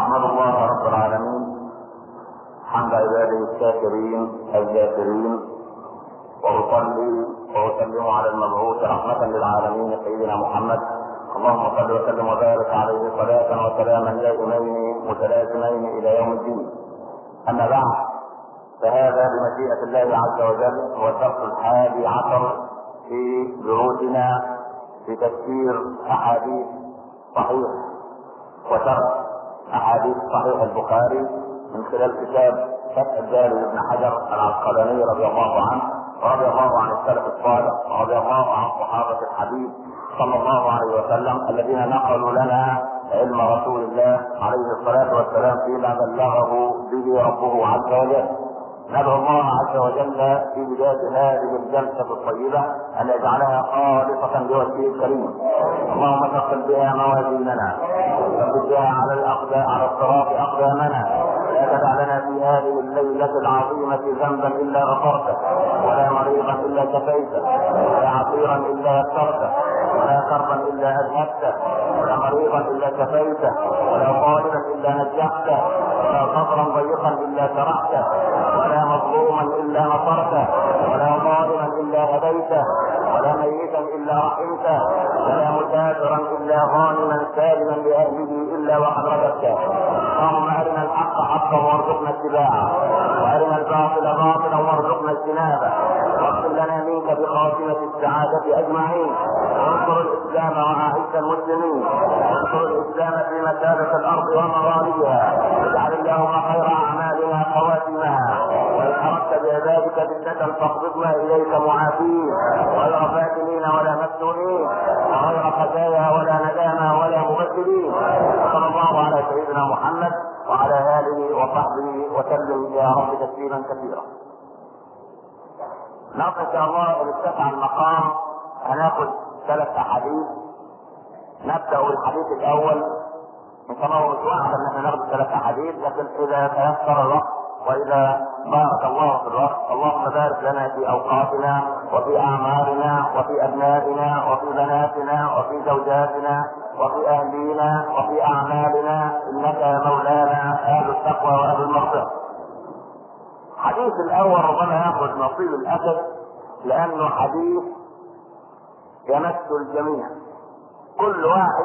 احمد الله رب العالمين حمد عباده الشاكرين الذاكرين، واصلي واسلم على المبعوث رحمة للعالمين سيدنا محمد. اللهم صل وسلم وبارك عليه صلاة وسلاما دائمين متلازمين الى يوم الدين. اما بعد، فهذا بمشيئة الله عز وجل هو الدرس 11 في دروسنا في تفسير احاديث صحيح وشرح احاديث صحيح البخاري من خلال كتاب فتح الباري لابن حجر العسقلاني رضي الله عنه، ورضي الله عن السلف الصالح، ورضي الله عن صحابة الحبيب صلى الله عليه وسلم الذين نقلوا لنا علم رسول الله عليه الصلاة والسلام فيما بلغه به ربه عز وجل. ندعو الله عز وجل في بداية هذه الجلسة الطيبة أن يجعلها خالصة لوجهه الكريم. اللهم ثقل بها موازيننا، ثبت بها على الصراط أقدامنا. لا تدع لنا في هذه الليلة العظيمة ذنبا إلا غفرته، ولا مريضا إلا كفيته، ولا عصيرا إلا يسرته، ولا كربا إلا أذهبته، ولا مريضا إلا كفيته، ولا طالبا إلا نجحته، ولا صبرا ضيقا إلا شرحته، ولا مظلوما إلا نصرته، ولا ظالما إلا هديته، ولا ميتا إلا رحمته، ولا مسافرا إلا غانما سالما لأهله إلا وقد رددته. اللهم أرنا الحق حقا وارزقنا اتباعه، وأرنا الباطل باطلا وارزقنا اجتنابه، واغفر لنا منك بخاتمة السعادة أجمعين. وانصر الإسلام وأعز المسلمين، وانصر الإسلام في مسالك الأرض ومغاربها، واجعل اللهم خير أعمالنا خواتمها، وإن أردت بعبادك فتنة فاقبضنا إليك معافين، غير فاتنين ولا مفتونين، وغير خزايا ولا ندامى ولا مبدلين. صلى الله على سيدنا محمد وعلى آله وصحبه وسلم يا رب تسليما كثيرا. نقل إن شاء الله إن اتسع المقام هناخد 3 أحاديث. نبدأ بالحديث الأول، إن شاء الله مش واحد إن احنا ناخد 3 أحاديث، لكن إذا تيسر الوقت وإذا بارك الله في الوقت، اللهم بارك لنا في أوقاتنا وفي أعمارنا وفي أبنائنا وفي بناتنا وفي زوجاتنا وفي أهلينا وفي أعمالنا، إنك يا مولانا أهل التقوى وأهل المغفرة. الحديث الأول ربما يأخذ نصيب الأسد لأنه حديث يمس الجميع، كل واحد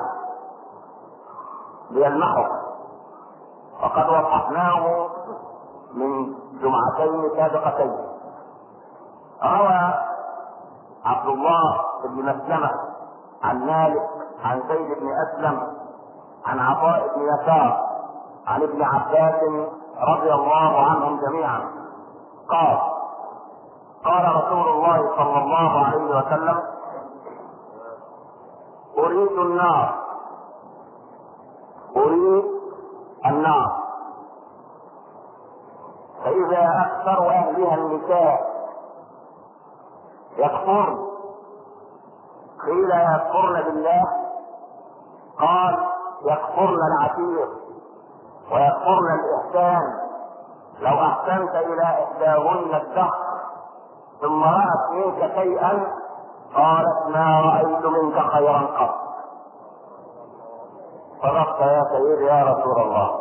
بيلمحه، وقد وضحناه من جمعتين سابقتين. روى عبد الله بن مسلمة عن مالك عن زيد بن أسلم عن عطاء بن يسار عن ابن عباس رضي الله عنهم جميعا قال: قال رسول الله صلى الله عليه وسلم: أريد النار، أريد النار، فإذا أكثر أهلها النساء يكفرن. قيل يكفرن بالله؟ قال: يكفرن العشير ويكفرن الإحسان. لو أحسنت إلى إحداهن الدهر ثم رأت منك شيئا قالت: ما رأيت منك خيرا قط. صدقت يا سيدي يا رسول الله.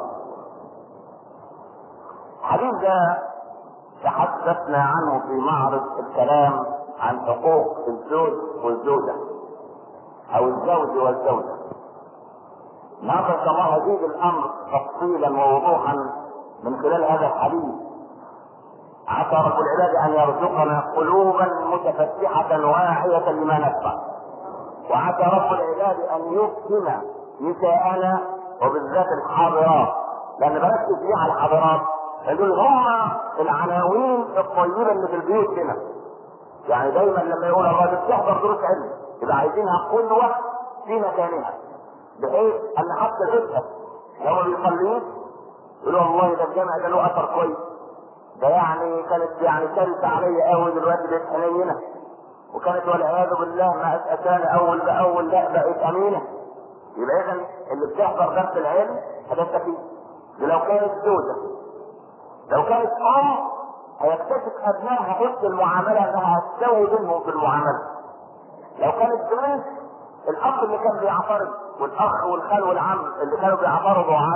الحديث ده تحدثنا عنه في معرض الكلام عن حقوق الزوج والزوجة او الزوج والزوجة. ناقش الله يزيد الامر تفصيلا ووضوحا من خلال هذا الحديث. عسى رب العباد ان يرزقنا قلوبا متفتحة واعية لما نسمع، وعسى رب العباد ان يفهم نساءنا وبالذات الحاضرات، لان بركز فيه على الحاضرات دول هم العناوين الطيبة اللي في البيوت هنا. يعني دايما لما يقول الراجل تحضر دروس علم يبقى عايزينها قدوة في مكانها، بحيث ان حتى جدها لو ما بيصليش يقولوا والله ده الجامع ده له اثر كويس، ده يعني كانت كارثة عليا قوي دلوقتي بقت حنينة، وكانت والعياذ بالله ما اتاني اول باول لا بقت امينة. يبقى اذا اللي بتحضر درس العلم هتستفيد. لو كانت زوجة، لو كانت هيكتشف ابنائها حسن المعامله انها هتساوي بينهم في المعامله. لو كانت بنت، الاخ اللي كان بيعترض والاخ والخال والعم اللي كانوا بيعترضوا على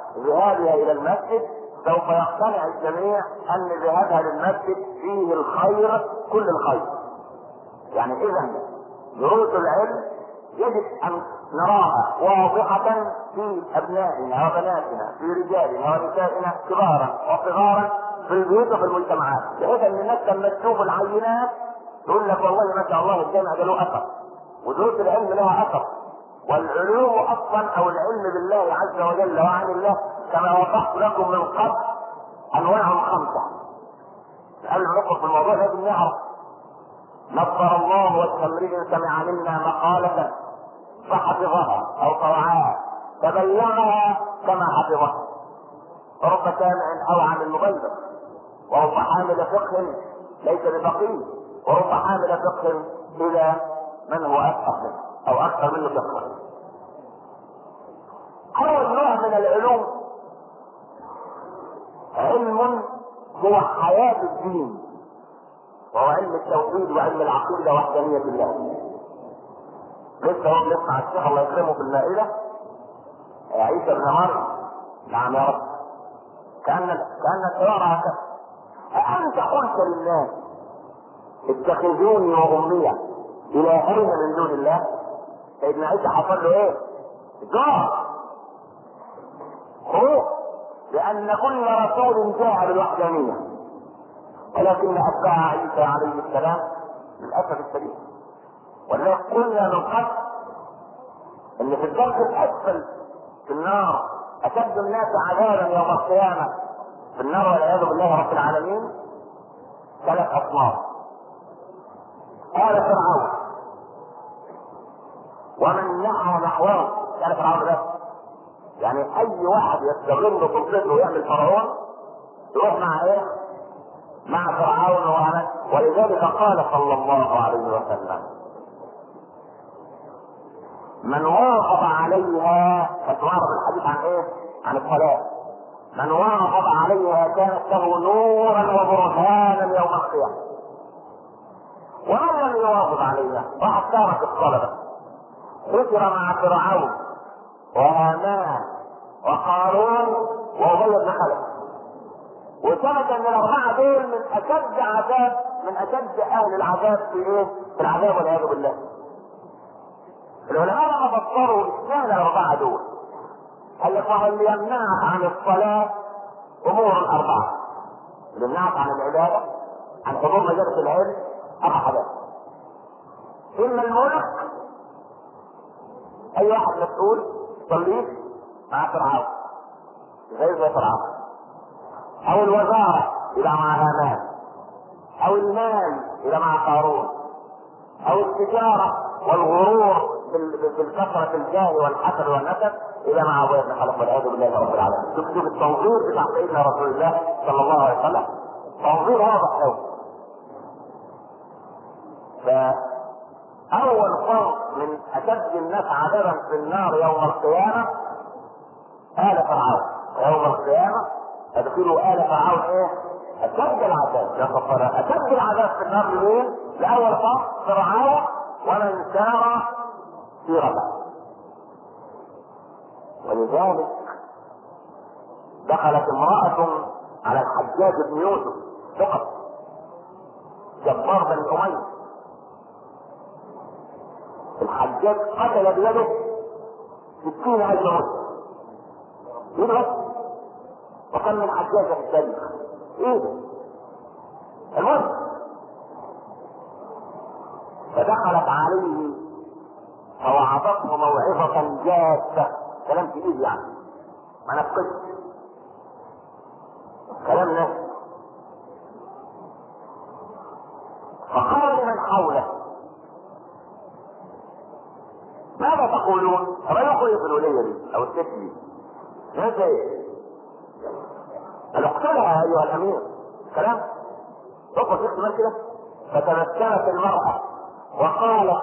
ذهابها الى المسجد سوف يقتنع الجميع ان ذهابها للمسجد فيه الخير كل الخير. يعني اذا دروس العلم يجب ان نراها واضحة في ابنائنا وبناتنا، في رجالنا ونسائنا كبارا وصغارا، في البيوت وفي المجتمعات، بحيث ان الناس لما تشوف العينات يقول لك والله ما شاء الله الجامع ده له اثر، ودروس العلم لها اثر. والعلوم اصلا او العلم بالله عز وجل وعن الله كما وضحت لكم من قبل انواع 5. قبل ما ندخل في الموضوع لازم نعرف. نصر الله وجه امرئ سمع منا مقالة فحفظها او طوعها فبلغها كما حفظها. ورب سامع اوعى من مبلغ، ورب حامل فقه ليس بفقيه، ورب حامل فقه الى من هو افقه منه او اكثر منه فقها. اول نوع من العلوم علم هو حياة الدين، وهو علم التوحيد وعلم العقيدة وحدانية الله. لسه هو بنسمع الشيخ الله يكرمه في المائدة عيسى بن مريم، نعم يا رب، كأن الحوار هكذا. أأنت قلت للناس اتخذوني وأمي إلهين من دون الله؟ سيدنا عيسى حصل له ايه؟ جار خوف، لأن كل رسول جاء بالوحدانية، ولكن أتباع عيسى عليه السلام للأسف الشديد. ولذلك قلنا من قبل ان في الدرك الاسفل في النار اشد الناس عذابا يوم القيامه في النار والعياذ بالله رب العالمين 3 اصناف. قال فرعون ومن نحى نحوه، قال فرعون ده يعني اي واحد يستغل سلطته ويعمل فرعون يروح مع ايه؟ مع فرعون وعمل. ولذلك قال صلى الله عليه وسلم من واظب عليها، فتعرض الحديث عن ايه؟ عن الصلاة. من واظب عليها كانت له نورا وبرهانا يوم القيامة. ومن لم يواظب عليها راح تارك الصلاة، خسر مع فرعون وهامان وقارون وابي بن خلف. وثبت ان ال4 دول من اشد عذاب، من اشد اهل العذاب في ايه؟ في العذاب والعياذ بالله. العلماء لما فسروا اشمعنى ال4 دول قال لك وهو اللي يمنعك عن الصلاة امور 4، اللي يمنعك عن العبادة، عن حضور مجالس العلم 4 حاجات. اما الملك، اي واحد مسؤول صليت مع فرعون زي فرعون، او الوزارة يبقى مع هامان، او المال يبقى مع قارون، او التجارة والغرور بالكثرة الجاه والحسد والنسب الى مع ابويا بن خلف والعياذ بالله رب العالمين. شوف التنظير بتاع سيدنا رسول الله صلى الله عليه وسلم، تنظير واضح قوي. فاول فرق من اشد الناس عذابا في النار يوم القيامة آل فرعون. يوم القيامة ادخلوا آل فرعون ايه؟ اشد العذاب. يا كفار اشد العذاب في النار لمين؟ لاول فرق فرعون ومن سار سيرته. ولذلك دخلت امرأة على الحجاج بن يوسف فقط جبار بن أمية. الحجاج قتل بيده 60,000 مسلم يدرس، وكان من حجاج في التاريخ ايه ده؟ المهم فدخلت عليه فوعظته موعظة جادة، كلام تقيل يعني ما نفقدش كلام ناس. فقال لمن حوله ماذا تقولون؟ رأيكم ايه في الولية دي او الست دي؟ ماذا ايه؟ قال اقتلها ايها الامير. كلام تقف في احتمال كده. فتبسمت المرأة وقالت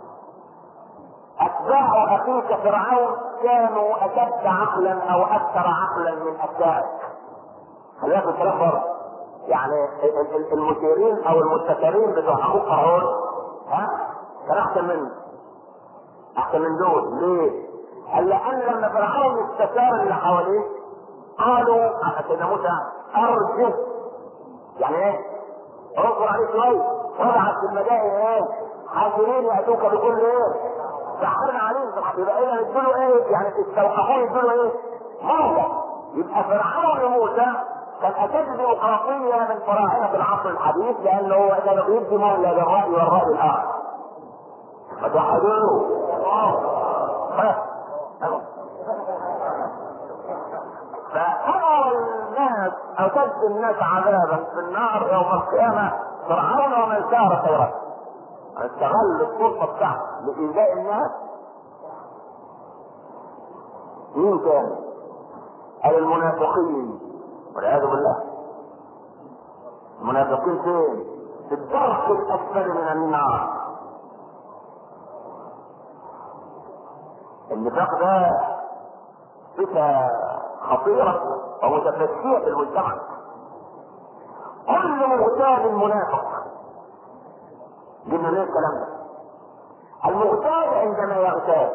اتباع اخيك فرعون كانوا اشد عقلا او اكثر عقلا من اتباعك. خلينا في الكلام بره، يعني المثيرين او المستشارين بتوع اخوك فرعون كان احسن منه، احسن من دول. ليه؟ قال لان لما فرعون استشار اللي حواليه قالوا سيدنا موسى ارجه، يعني ايه؟ اصبر عليه شويه وابعث في المدائن ايه؟ حاضرين ياتوك بكل ايه؟ سحرنا عليهم يبقى ايه نديله ايه؟ يعني استوقفوه يديله ايه؟ موسى. يبقى فرعون موسى كان اشد ديمقراطيه من فراعنه العصر الحديث، لانه هو كان بيدي مهله للراي والراي الاخر. فتحدوه فأمر الناس أشد الناس عذابا في النار يوم القيامة فرعون ومن سار خيرا. استغل السلطة بتاعته لإيذاء الناس. مين كان؟ قال المنافقين والعياذ بالله. المنافقين فين؟ في الدرك الأسفل من النار. النفاق ده صفة خطيرة ومتفشية في المجتمع. كل مغتاب منافق. قلنا ليه الكلام ده؟ المغتاب عندما يغتاب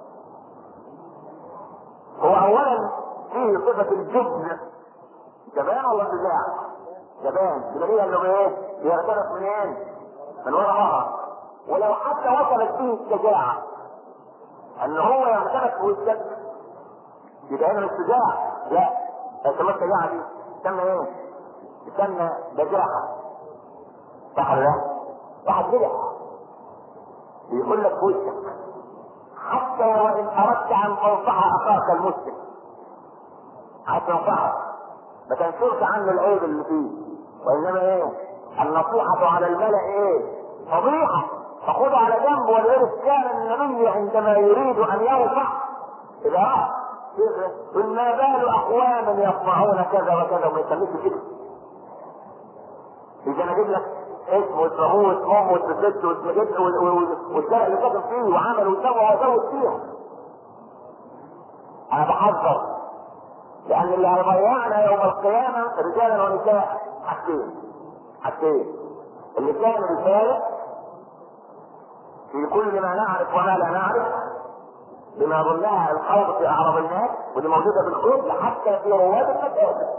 هو اولا فيه صفة الجبن. جبان ولا شجاع؟ جبان. بدليل انه ايه؟ بيغترف منين؟ من ورا ظهره. ولو حتى وصلت فيه الشجاعة ان هو يغترف في وسط يبقى هنا الشجاع. لا، اسمها الشجاعة دي تسمى ايه؟ تسمى بجاحة. صح ولا لا؟ واحد بجح بيقول لك في وشك حتى وان اردت ان تنصح اخاك المسلم، عايز تنصحه ما تنشرش عنه العيب اللي فيه، وانما ايه؟ النصيحة على الملأ ايه؟ فضيحة. فخذوا على جنب. ولذلك كان النبي عندما يريد ان ينصح اذا قل ما بال اقوام يصنعون كذا وكذا وما يسميش كده. اذا انا اجيب لك اسمه واسمه واسمه واسمه والشارع اللي كاتب فيه وعمل وسوى وزود فيها. انا بحذر لان اللي هيضيعنا يوم القيامه رجالا ونساء حاجتين. اللسان الفارغ في كل ما نعرف وما لا نعرف بما ظنها الخوض في اعراض الناس، ودي موجوده في الخوض حتى في رواد المساجد.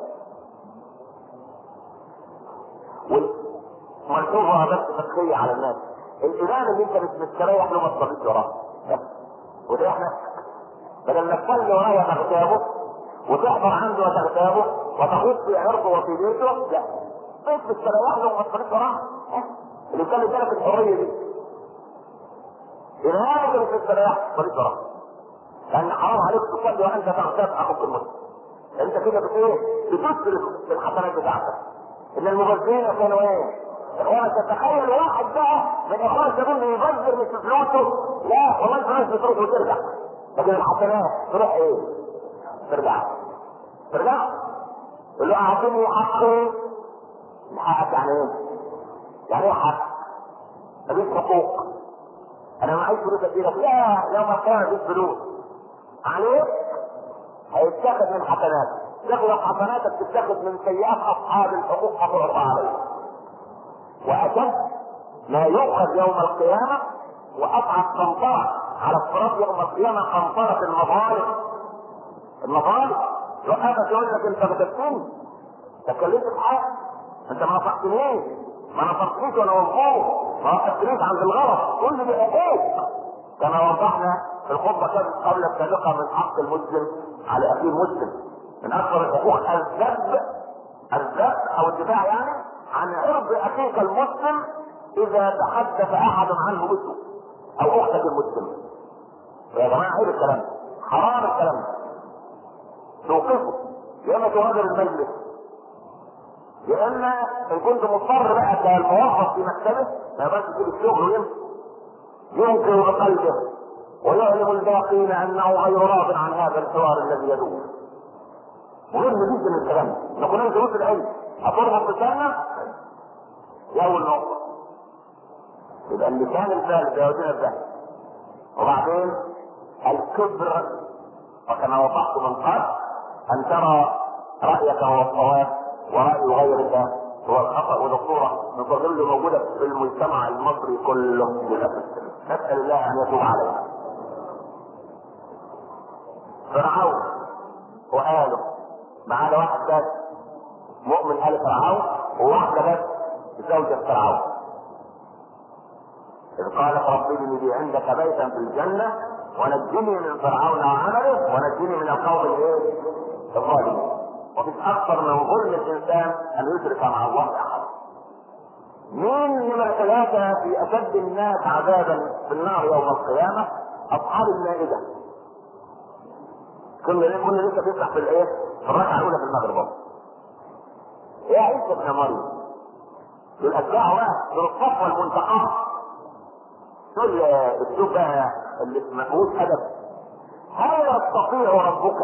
ملحوظه بس فقهيه على الناس. الامام اللي انت مش مستريح له ما تصليش وراه. وده احنا بدل ما تصلي وراه وتغتابه وتحضر عنده وتغتابه وتخوض في عرضه وفي بيته، لا مش مستريح له وما تصليش وراه. اللي كان لك الحريه دي الامام اللي مش مستريح ما تصليش وراه، لان حرام عليك تصلي وانت تغتاب اخوك المسلم. انت كده بتسرف في الحسنات بتاعتك. ان المبذرين كانوا ايه؟ اخوانا تتخيل واحد بقى من اخوان تقول لي يبذر مش فلوسه، لا والله الفلوس بتروح وترجع، لكن الحسنات تروح ايه؟ ترجع. يقول له اعطيني حقي. حقك يعني ايه؟ يعني ايه حق؟ مفيش حقوق. انا معيش فلوس اديلك، لا يوم القيامه مفيش فلوس عليك، هيتاخد من حسناتك. تاخد حسناتك تتاخد من سيئات اصحاب الحقوق هتعطى عليك. واشد ما يؤخذ يوم القيامه واصعب قنطره على الصراط يوم القيامه قنطره المظالم. يوقفك يقول لك انت بتفتني، تكلمت بحق، انت ما نصحتنيش، ما نصحتنيش وانا مظلوم، ما وقفتنيش عند الغلط، كل دي حقوق. كما وضحنا في الخطبه كانت قبل السابقه من حق المسلم على اخيه المسلم. من اكثر الحقوق الذب او الدفاع يعني عن عرض اخيك المسلم اذا تحدث احد عنه مسلم او اختك المسلم. يا جماعه عيب الكلام، حرام الكلام. توقفه يا اما تغادر المجلس، يا اما ان كنت مضطر بقى كالموظف في مكتبه ما يقدرش يسيب الشغل ويمشي، ينكر بقلبه ويعلم الباقين انه غير راض عن هذا الحوار الذي يدور. مهم جدا الكلام ده، نكون انت دروس العلم هتربط لساننا. دي اول نقطه. يبقى اللسان الفارغ ده يودينا الذهب. وبعدين الكبر، وكما وضحت من قبل ان ترى رايك هو الصواب وراي غيرك هو الخطا. ودكتوره نظل موجوده في المجتمع المصري كله للاسف. نسال الله ان يتوب علينا. فرعون وآله ما عدا واحد بس مؤمن آل فرعون، وواحدة بس زوجة فرعون. إذ قالت رب ابن لي عندك بيتا في الجنة ونجني من فرعون وعمله ونجني من القوم الظالمين. وفي أكثر من ظلم الإنسان أن يشرك مع الله أحد. مين نمرة 3 في أشد الناس عذابا في النار يوم القيامة؟ أصحاب المائدة. كنا لسه بيفتح في الإيه؟ في الركعة الأولى في المغرب. يا عيسى ابن مريم دول أتباع بقى، دول الصفوة المنتقمة، دول السوق بقى اللي ما فيهوش أدب. هل يستطيع ربك؟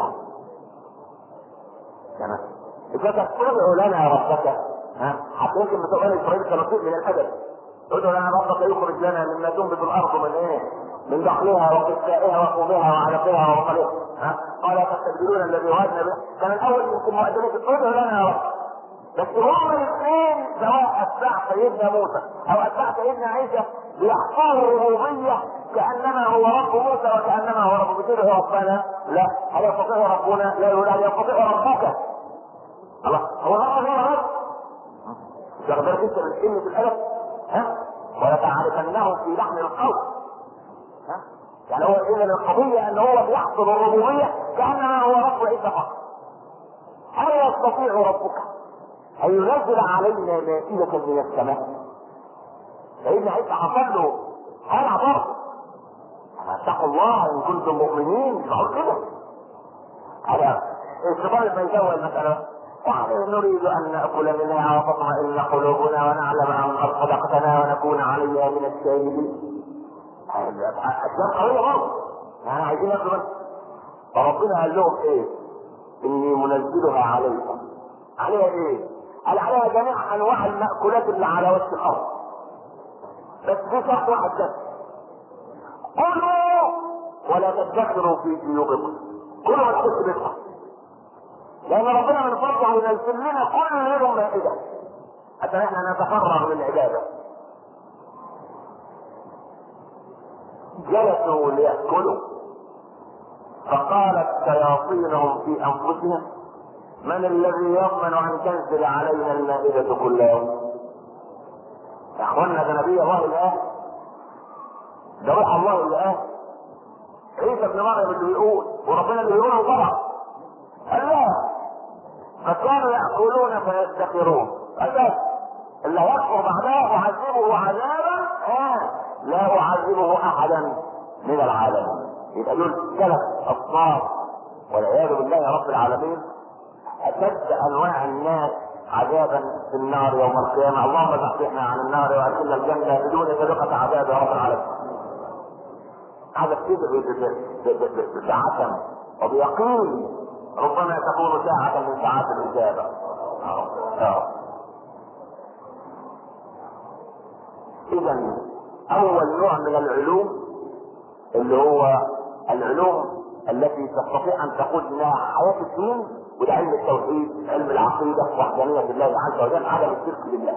تمام. إذا تستطيع لنا ربك، حتى يمكن بتوع بني إسرائيل كانوا فيه من الأدب. ادعوا لنا ربك يخرج لنا مما تنبت الأرض من إيه؟ من دخلها وقسائها وقومها وعلقها وبصلها. قال تستبدلون الذي وعدنا به. كان الأول يمكن مؤذنين ادعوا لنا يا رب. بس هم الاثنين سواء اتباع سيدنا موسى او اتباع سيدنا عيسى بيحصلوا الربوبيه كانما هو رب موسى وكانما هو رب بيته ربنا. لا، هل يستطيع ربنا؟ لا، يقول هل يستطيع ربك؟ الله هو رب هو رب. مش هقدر انت من في الادب، ولتعرفنهم في لحن القول. يعني هو اذا القضيه ان هو بيحصل الربوبيه كانما هو رب عيسى فقط. هل يستطيع ربك أن ينزل علينا مائدة من السماء؟ سيدنا عيسى حصل له هلع برضه. اتقوا الله إن كنتم مؤمنين. مش معقول كده. هذا الشيطان ما يسوي المسألة. نريد أن نأكل منها وتطمئن قلوبنا ونعلم أن قد صدقتنا ونكون عليها من الشاهدين. أشياء قوية برضه. يعني عايزين ناكل. فربنا قال لهم إيه؟ إني منزلها عليكم. عليها إيه؟ قال عليها جميع انواع المأكولات اللي على وجه الارض. بس في شرط واحد بس، كلوا ولا تدخروا في جيوبكم. كلوا ولا تدخروا، لان ربنا من فضله ينزل لنا كل يوم مائدة عشان احنا نتفرغ للعبادة. جلسوا ليأكلوا فقالت شياطينهم في انفسهم من الذي يضمن ان تنزل علينا المائدة كل يوم؟ يا اخوانا ده نبي الله الان، ده روح الله الان. عيسى ابن مريم اللي بيقول وربنا اللي بيقوله طبعا. قال لا، فكانوا يأكلون فيدخرون. قال اللي يكفر بعدها اعذبه عذابا لا اعذبه احدا من العالمين. يبقى دول 3 اصناف والعياذ بالله رب العالمين أشد أنواع الناس عذابا في النار يوم القيامة. اللهم تحفظنا عن النار وأدخلنا الجنة بدون سابقة عذاب يا رب العالمين. هذا كتير بعتم وبيقين ربما تكون ساعة من ساعات الإجابة. إذا أول نوع من العلوم اللي هو العلوم التي تستطيع أن تقود لها حياة الدين، وده علم التوحيد، علم العقيدة، وحدانية الله عز وجل، عدم الشرك بالله.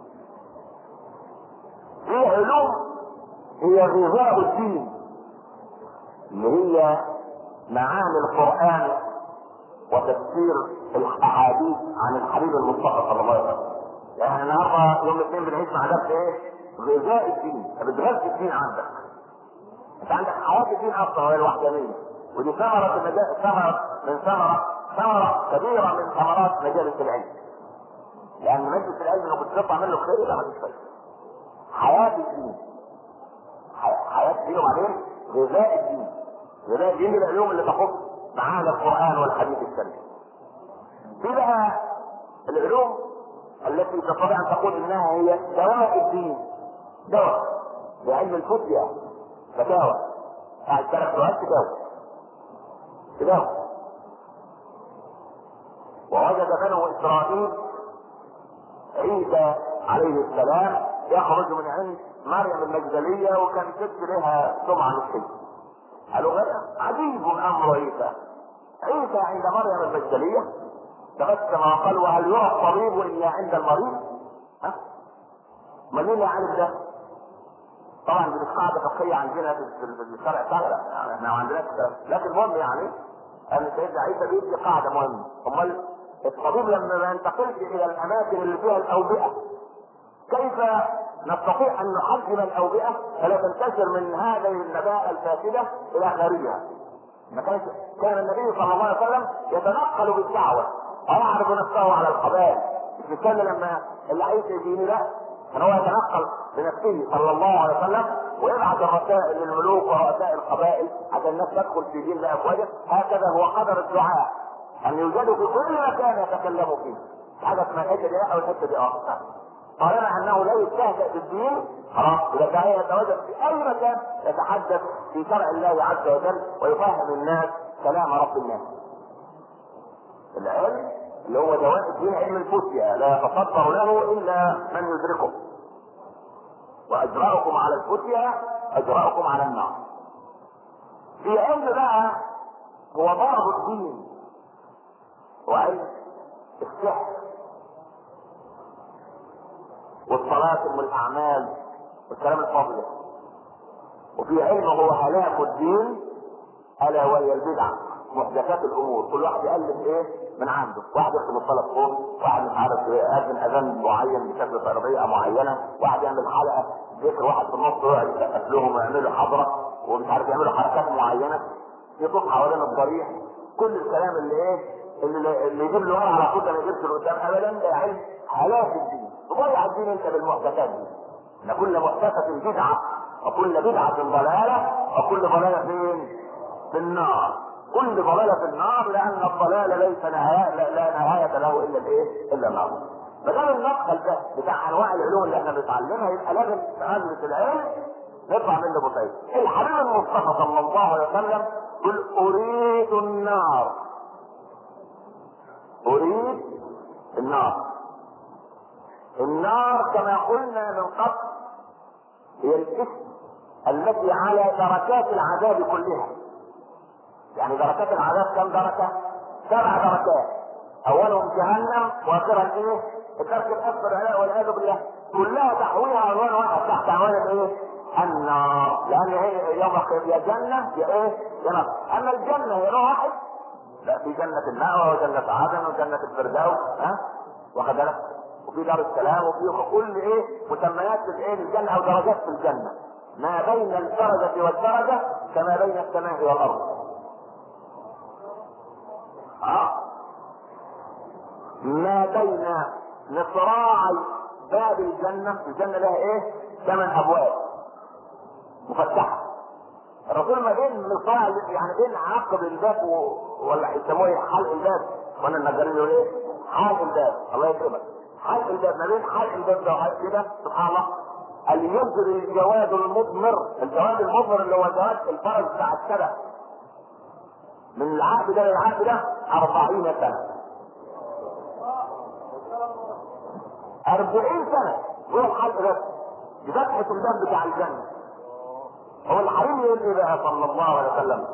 في علوم هي غذاء الدين اللي هي معاني القرآن وتفسير الاحاديث عن الحبيب المصطفى صلى الله عليه وسلم. يعني النهارده يوم الاثنين بنعيش مع درس ايه؟ غذاء الدين. بتغذي الدين عندك. انت عندك حياة الدين اصلا وهي الوحدانية، ودي ثمرة كبيرة من ثمرات مجالس العلم. لأن مجلس العلم لو كنت تطلع منه خير يبقى مفيش خير. حياة الدين، حياة الدين، وبعدين غذاء الدين. غذاء الدين من العلوم اللي تخص معاني القرآن والحديث الشريف. في بقى العلوم التي تستطيع أن تقول إنها هي دواء الدين. دواء بعلم الفتية، فتاوى. بعد 3 سؤال تداوى. ووجد بنو إسرائيل عيسى عليه السلام يخرج من عند مريم المجدلية، وكان ست لها سمعة مسكينة. قالوا عجيب أمر عيسى. عيسى عند مريم المجدلية تبسم وقال وهل يرى الطبيب إلا عند المريض؟ من اللي عارف ده؟ طبعا دي مش قاعدة فقهية عندنا في الشرع بتاعنا، احنا ما عندناش. لكن المهم يعني ان سيدنا عيسى بيدي قاعدة مهمة. امال الطبيب لما ما ينتقلش الى الاماكن اللي فيها الاوبئه، كيف نستطيع ان نحجم الاوبئه فلا تنتشر من هذه النباء الفاسده الى خارجها؟ ما كان النبي صلى الله عليه وسلم يتنقل بالدعوه ويعرض نفسه على القبائل، مش كان لما اللي عايز يجيني لا، كان هو يتنقل بنفسه صلى الله عليه وسلم ويبعث الرسائل للملوك ورؤساء القبائل عشان الناس تدخل في دين بافواجه. هكذا هو قدر الدعاء ان يوجدوا في كل مكان يتكلموا فيه، حاجه اسمها الحته دي لا او الحته دي اخر. طالما انه لا يستهزأ بالدين خلاص اذا كان يتواجد في اي مكان يتحدث في شرع الله عز وجل ويفهم الناس كلام رب الناس. العلم اللي هو جواب الدين علم الفتيا لا يتصدر له الا من يدركه، واجرأكم على الفتيا اجرأكم على النار. في علم بقى هو ضرب الدين وعلم السحر والصلاة والاعمال والكلام الفاضل. وفي علم هو هلاك الدين الا وهي البدع محدثات الامور، كل واحد يالف ايه من عنده، واحد يكتب الصلاه فوق، واحد مش عارف يأذن اذان معين بشكل تربيه معينه، واحد يعمل حلقه ذكر، واحد في النص يقعد يسقف لهم ويعملوا حضره ومش عارف يعملوا حركات معينه يطوف حوالين الضريح. كل الكلام اللي ايه اللي يجيب له على طول ما يجيبش لقدام ابدا، ده علم هلاك الدين. تضيع الدين انت بالمحدثات دي، ان كل محدثه بدعه وكل بدعه ضلاله وكل ضلاله فين؟ في النار. كل ضلاله في النار لان الضلال ليس نهايه لا نهايه له الا الايه؟ الا النار. ما دام المدخل ده بتاع انواع العلوم اللي احنا بنتعلمها يبقى لازم نعلم العلم نطلع منه بطيء. الحبيب المصطفى صلى الله عليه وسلم قل اريد النار، اريد النار. النار كما قلنا من قبل هي الاسم التي على دركات العذاب كلها. يعني دركات العذاب كم دركة؟ 7 دركات. اولهم جهنم واخرها ايه؟ الدرك الاكبر والعياذ بالله، كلها تحويها عنوان واحد تحت عنوان الايه؟ النار. لان هي يوم يا جنة يا ايه؟ يا نار. اما الجنة هي نوع واحد؟ لا، في جنة المأوى وجنة عدن وجنة الفردوس، واخد بالك؟ وفي دار السلام وفي كل ايه؟ مسميات الايه؟ للجنة او درجات في الجنة. ما بين الدرجة والدرجة كما بين السماء والارض. ما بين مصراعي باب الجنة لها ايه؟ 8 ابواب مفتحة. الرسول ما بين مصراعي يعني بين عقب الباب ولا يسموه حلق الباب، وانا النجارين يقول ايه؟ حلق الباب، الله يكرمك. حلق الباب، ما بين حلق الباب ده وحلق كده سبحان الله اللي ينزل الجواد المضمر. الجواد المضمر اللي هو جواد الفرج بتاع السبع، من العقد ده للعقد ده 40 سنة. 40 سنة يروح حلق بس بفتحة الباب بتاع الجنة. هو الحريم يقول ايه بقى صلى الله عليه وسلم؟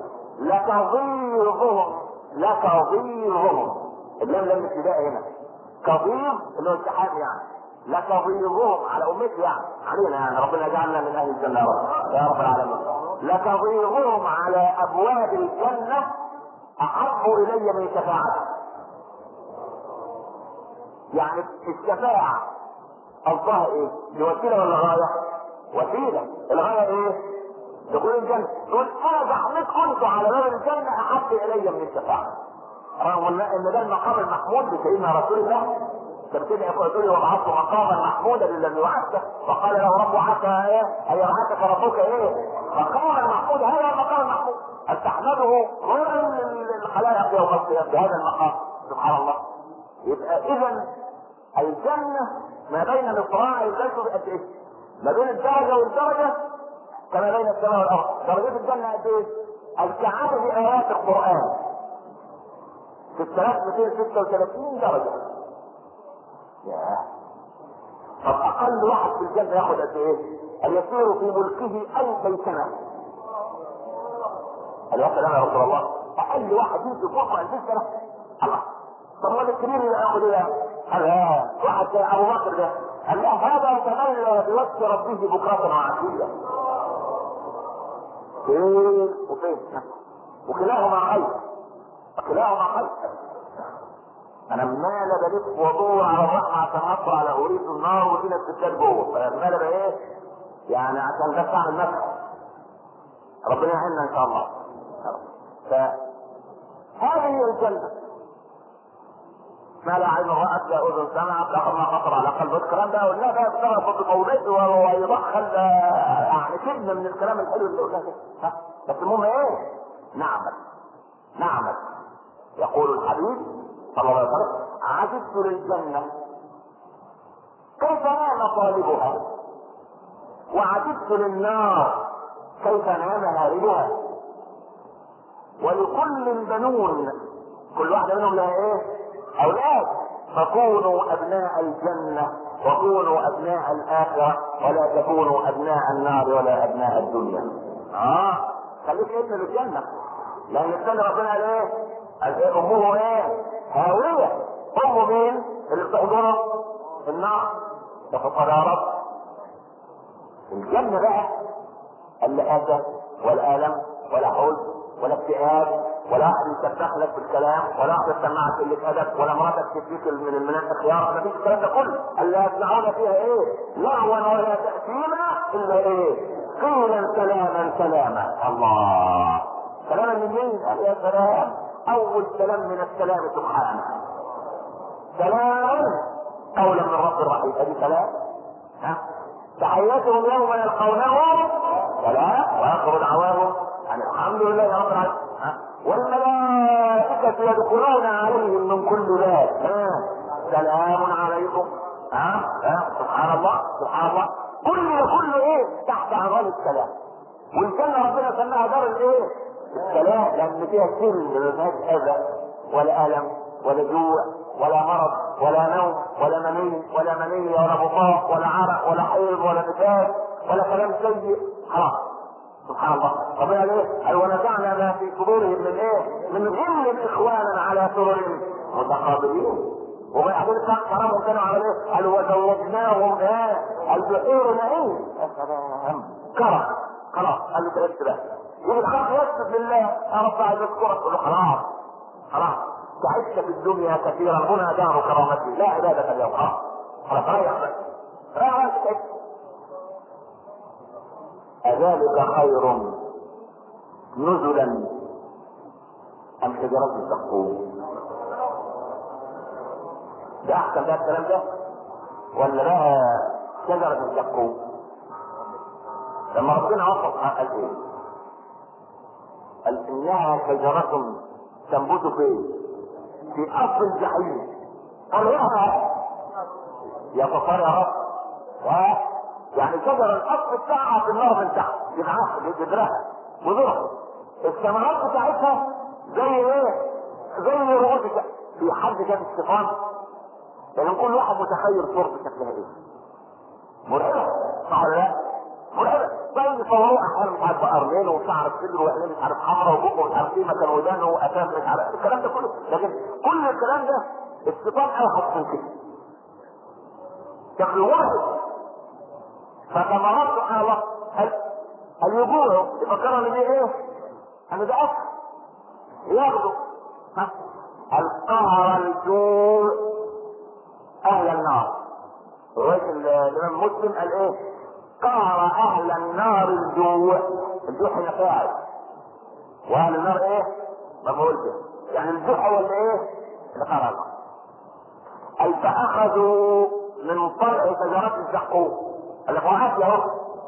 لكظيظهم اللام لم ابتداء هنا، كظيظ اللي هو التحام يعني، لكظيظهم على امتي يعني علينا، يعني ربنا يجعلنا من اهل الجنة يا رب العالمين. لكظيظهم على ابواب الجنة احب الي من شفاعتي. يعني الشفاعة قصدها ايه؟ دي وسيلة ولا غاية؟ وسيلة. الغاية ايه؟ دخول الجنة. يقول انا زحمت كنت على باب الجنة احب الي من الشفاعة، رغم ان ده المقام المحمود لسيدنا رسول الله. كابتن يقول له وبعثت مقاما محمودا للذي وعدته، وقال له رب عسى ايه؟ ان يبعثك ربك ايه؟ مقاما محمودا. هذا المقام المحمود ان تحمده كل الخلائق يوم القيامة بهذا المقام. سبحان الله. يبقى اذا الجنة ما بين مصراعي البيت قد ايه؟ ما بين الدرجة والدرجة كما بين السماء والارض. درجات الجنة قد ايه؟ الكعادة في ايات القرآن 6236 درجة. ياه. طب اقل واحد في الجنة ياخد قد ايه؟ ان يسير في ملكه 1000 سنة. الوقت الان يا رسول الله اقل واحد يمشي فوق 1000 سنة. الله. طب هو الكبير ياخد ايه؟ قال واحد زي ابو بكر ده قال له هذا يتمنى بوجه ربه بكرة وعشية. فين وفين؟ وكلاهما خير، وكلاهما خير. انا مال بلف وادور على الرحمه عشان اطلع على اريد النار وفينا الستات جوه، فمال بايه؟ يعني عشان بس اعمل نفسي. ربنا يعيننا ان شاء الله. فهذه الجنه ما لا عين رأت لا اذن سمعت لا ما خطر على قلب. الكلام ده قلنا ده افترض بقولته ويدخل يعني كلمه من الكلام الحلو اللي قلناه ده. بس المهم ايه؟ نعمل. يقول الحبيب صلى الله عليه وسلم: عجبت للجنه كيف نام طالبها، وعجبت للنار كيف نام هاربها. ولكل بنون، كل واحده منهم لها ايه؟ اولاد. فكونوا ابناء الجنه وكونوا ابناء الاخره، ولا تكونوا ابناء النار ولا ابناء الدنيا. خليك ابن للجنه، لان الجنه ربنا قال ايه؟ قال ايه؟ امه ايه؟ هاويه. امه مين؟ اللي بتحضره النار. فقال يا رب الجنه بقى اللي اتى ولا الم ولا حزن ولا اكتئاب ولا واحد يسبح لك بالكلام ولا واحد يسمعك قله ادب ولا مراتك تديك من المنام خيار. ما فيش الكلام ده كله. اللي يسمعون فيها ايه؟ لغوا ولا تاثيما الا ايه؟ قيلا سلاما. الله، سلاما من مين؟ قال يا سلام، اول سلام من السلام سبحانه. سلام قولا من رب الرحيم. ادي سلام. تحياتهم يوم يلقونه سلام واخر دعواهم يعني الحمد لله رب العالمين. والملائكة يدخلون عليهم من كل باب سلام عليكم. سبحان الله كل ايه تحت عنوان السلام. والجنة ربنا سماها دار الايه؟ السلام، لان فيها سر، ما فيهاش اذى ولا الم ولا جوع ولا مرض ولا نوم ولا مني ولا بطاق ولا عرق ولا حيض ولا نفاس ولا كلام سيء. خلاص سبحان الله. ربنا ليه؟ قال ونزعنا ما في صدورهم من ايه؟ من غل اخوانا على سرر متقابلين. وبعدين كرمهم كانوا على ايه؟ قال وزوجناهم ايه؟ البحور نعيم. يا سلام، كرم. خلاص قال له تعبت بقى. يجي الخلق يسجد لله: يا رب عايز اذكرك. تقول له خلاص تعبت في الدنيا كثيرا، هنا دار كرامتي، لا عبادة اليوم. خلاص ريح بقى. أذلك خير نزلا أم شجرة الزقوم؟ ده أحسن بقى الكلام ده ولا بقى شجرة الزقوم؟ لما ربنا وصف قال ايه؟ قال إنها شجرة تنبت في أصل الجحيم. قال يا كفار يا رب. يعني شجر الاصل بتاعها في النار من تحت، جذرها وذرها، الثمرات بتاعتها زي ايه؟ زي رؤوس. في حد كان الشيطان يعني كل واحد متخيل صورة شكلها ايه؟ مرعبة صح ولا لا؟ مرعبة. طيب يصوروه احيانا مش عارف قرنين وشعر الصدر وعينيه مش عارف حمرا وبقه مش عارف ايه مكان ودانه وقفاه مش عارف الكلام ده كله. لكن كل الكلام ده الشيطان اوحش من كده. شكل واحد. فثمرات سبحان الله الوجوه يفكروا ان دي ايه؟ ان ده اكل ياخدوا القهر الجوع اهل النار. الرجل الامام مسلم قال ايه؟ قهر اهل النار الجوع هنا فاعل واهل النار ايه؟ مفعول به. يعني الجوع هو اللي ايه؟ اللي قهر الله. قال فاخذوا من طلع شجرات الزقوم الفوعات له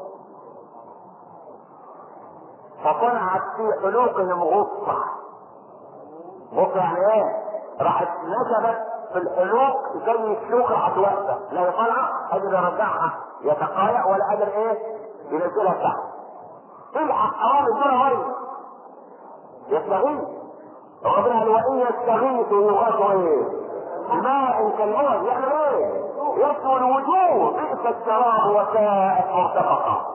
فصنعت في حلوقهم غصة يعني ايه؟ راحت نشبت في الحلوق زي الشوك راحت واقفة، لا يطلع قادر يرجعها يتقايع ولا قادر ايه؟ ينزلها تحت. تلحق اوامر دون ميه يستغيث. ربنا قال وان يستغيثوا يغاثوا ايه؟ ماء كالموت. يعني ايه؟ يسوى الوجوه بئس الشراب وساءت مرتفقة.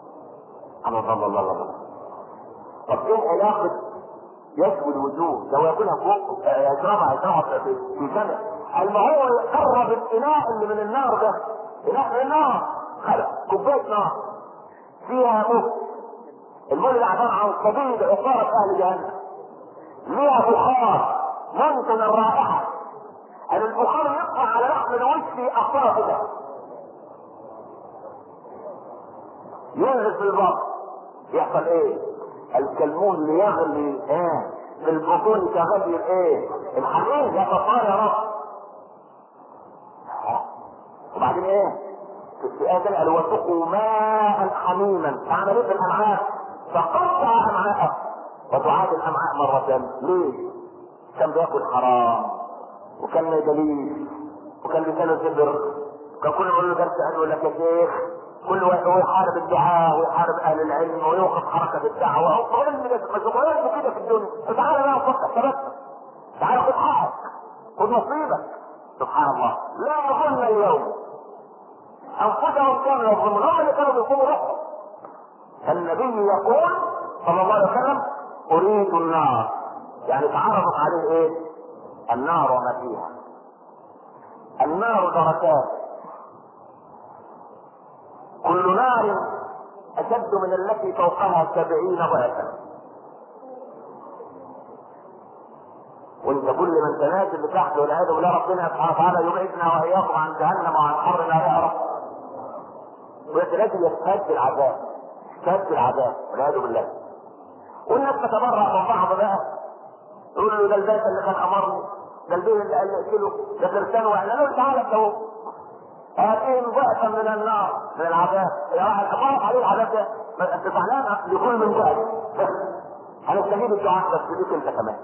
الله. طب ايه علاقة يسوى الوجوه؟ لو ياكلها فوق يشربها في سنة. ما هو يقرب الاناء اللي من النار ده، اناء من النار، كوباية نار فيها موت. الموت ده عبارة عن صديد عصارة اهل جهنم، ليها بخار منتن الرائحة. ربنا كده ينزل في البطن يحصل ايه؟ الكلمون اللي يغلي في البطون كغلي الايه؟ الحميم يتصار يا رب. وبعدين ايه؟ في السؤال قال وسقوا ماء حميما. تعمل ايه في الامعاء؟ فقطع امعاءه وتعاد الامعاء مرة. ليه؟ كان بياكل حرام وكان دليل وكان لسانه زبر وكان كل يقول له درس يقول لك يا شيخ كل واحد هو يحارب الدعاء ويحارب اهل العلم ويوقف حركه الدعوه مشغولين كده في الدنيا. تعالى بقى فكر ثبت، تعالى خد حقك خد نصيبك. سبحان الله، لا يظن اليوم انفسهم كانوا يظلمون، هم اللي كانوا بيقوموا روحهم. النبي يقول صلى الله عليه وسلم اريد النار، يعني تعرضت عليه ايه؟ النار وما فيها. النار دركات، كل نار اشد من التي فوقها 70 ضعفا. وانت كل من تنازل لتحت والعياذ بالله ربنا سبحانه وتعالى يبعدنا واياكم عن جهنم وعن حر نارها. ويتنازل يشتد العذاب، يشتد العذاب والعياذ بالله. والناس تتبرع من بعض بقى، يقول له ده البيت اللي كان امرني، ده البيت اللي قال لي اقتله، ده فرسان واحنا له تعالى انت هاتين ضعفا من النار من العذاب. يا واحد اضاف عليه العذاب ده انت زعلان يكون من ضعف. هنستجيب الدعاء بس ليك انت كمان.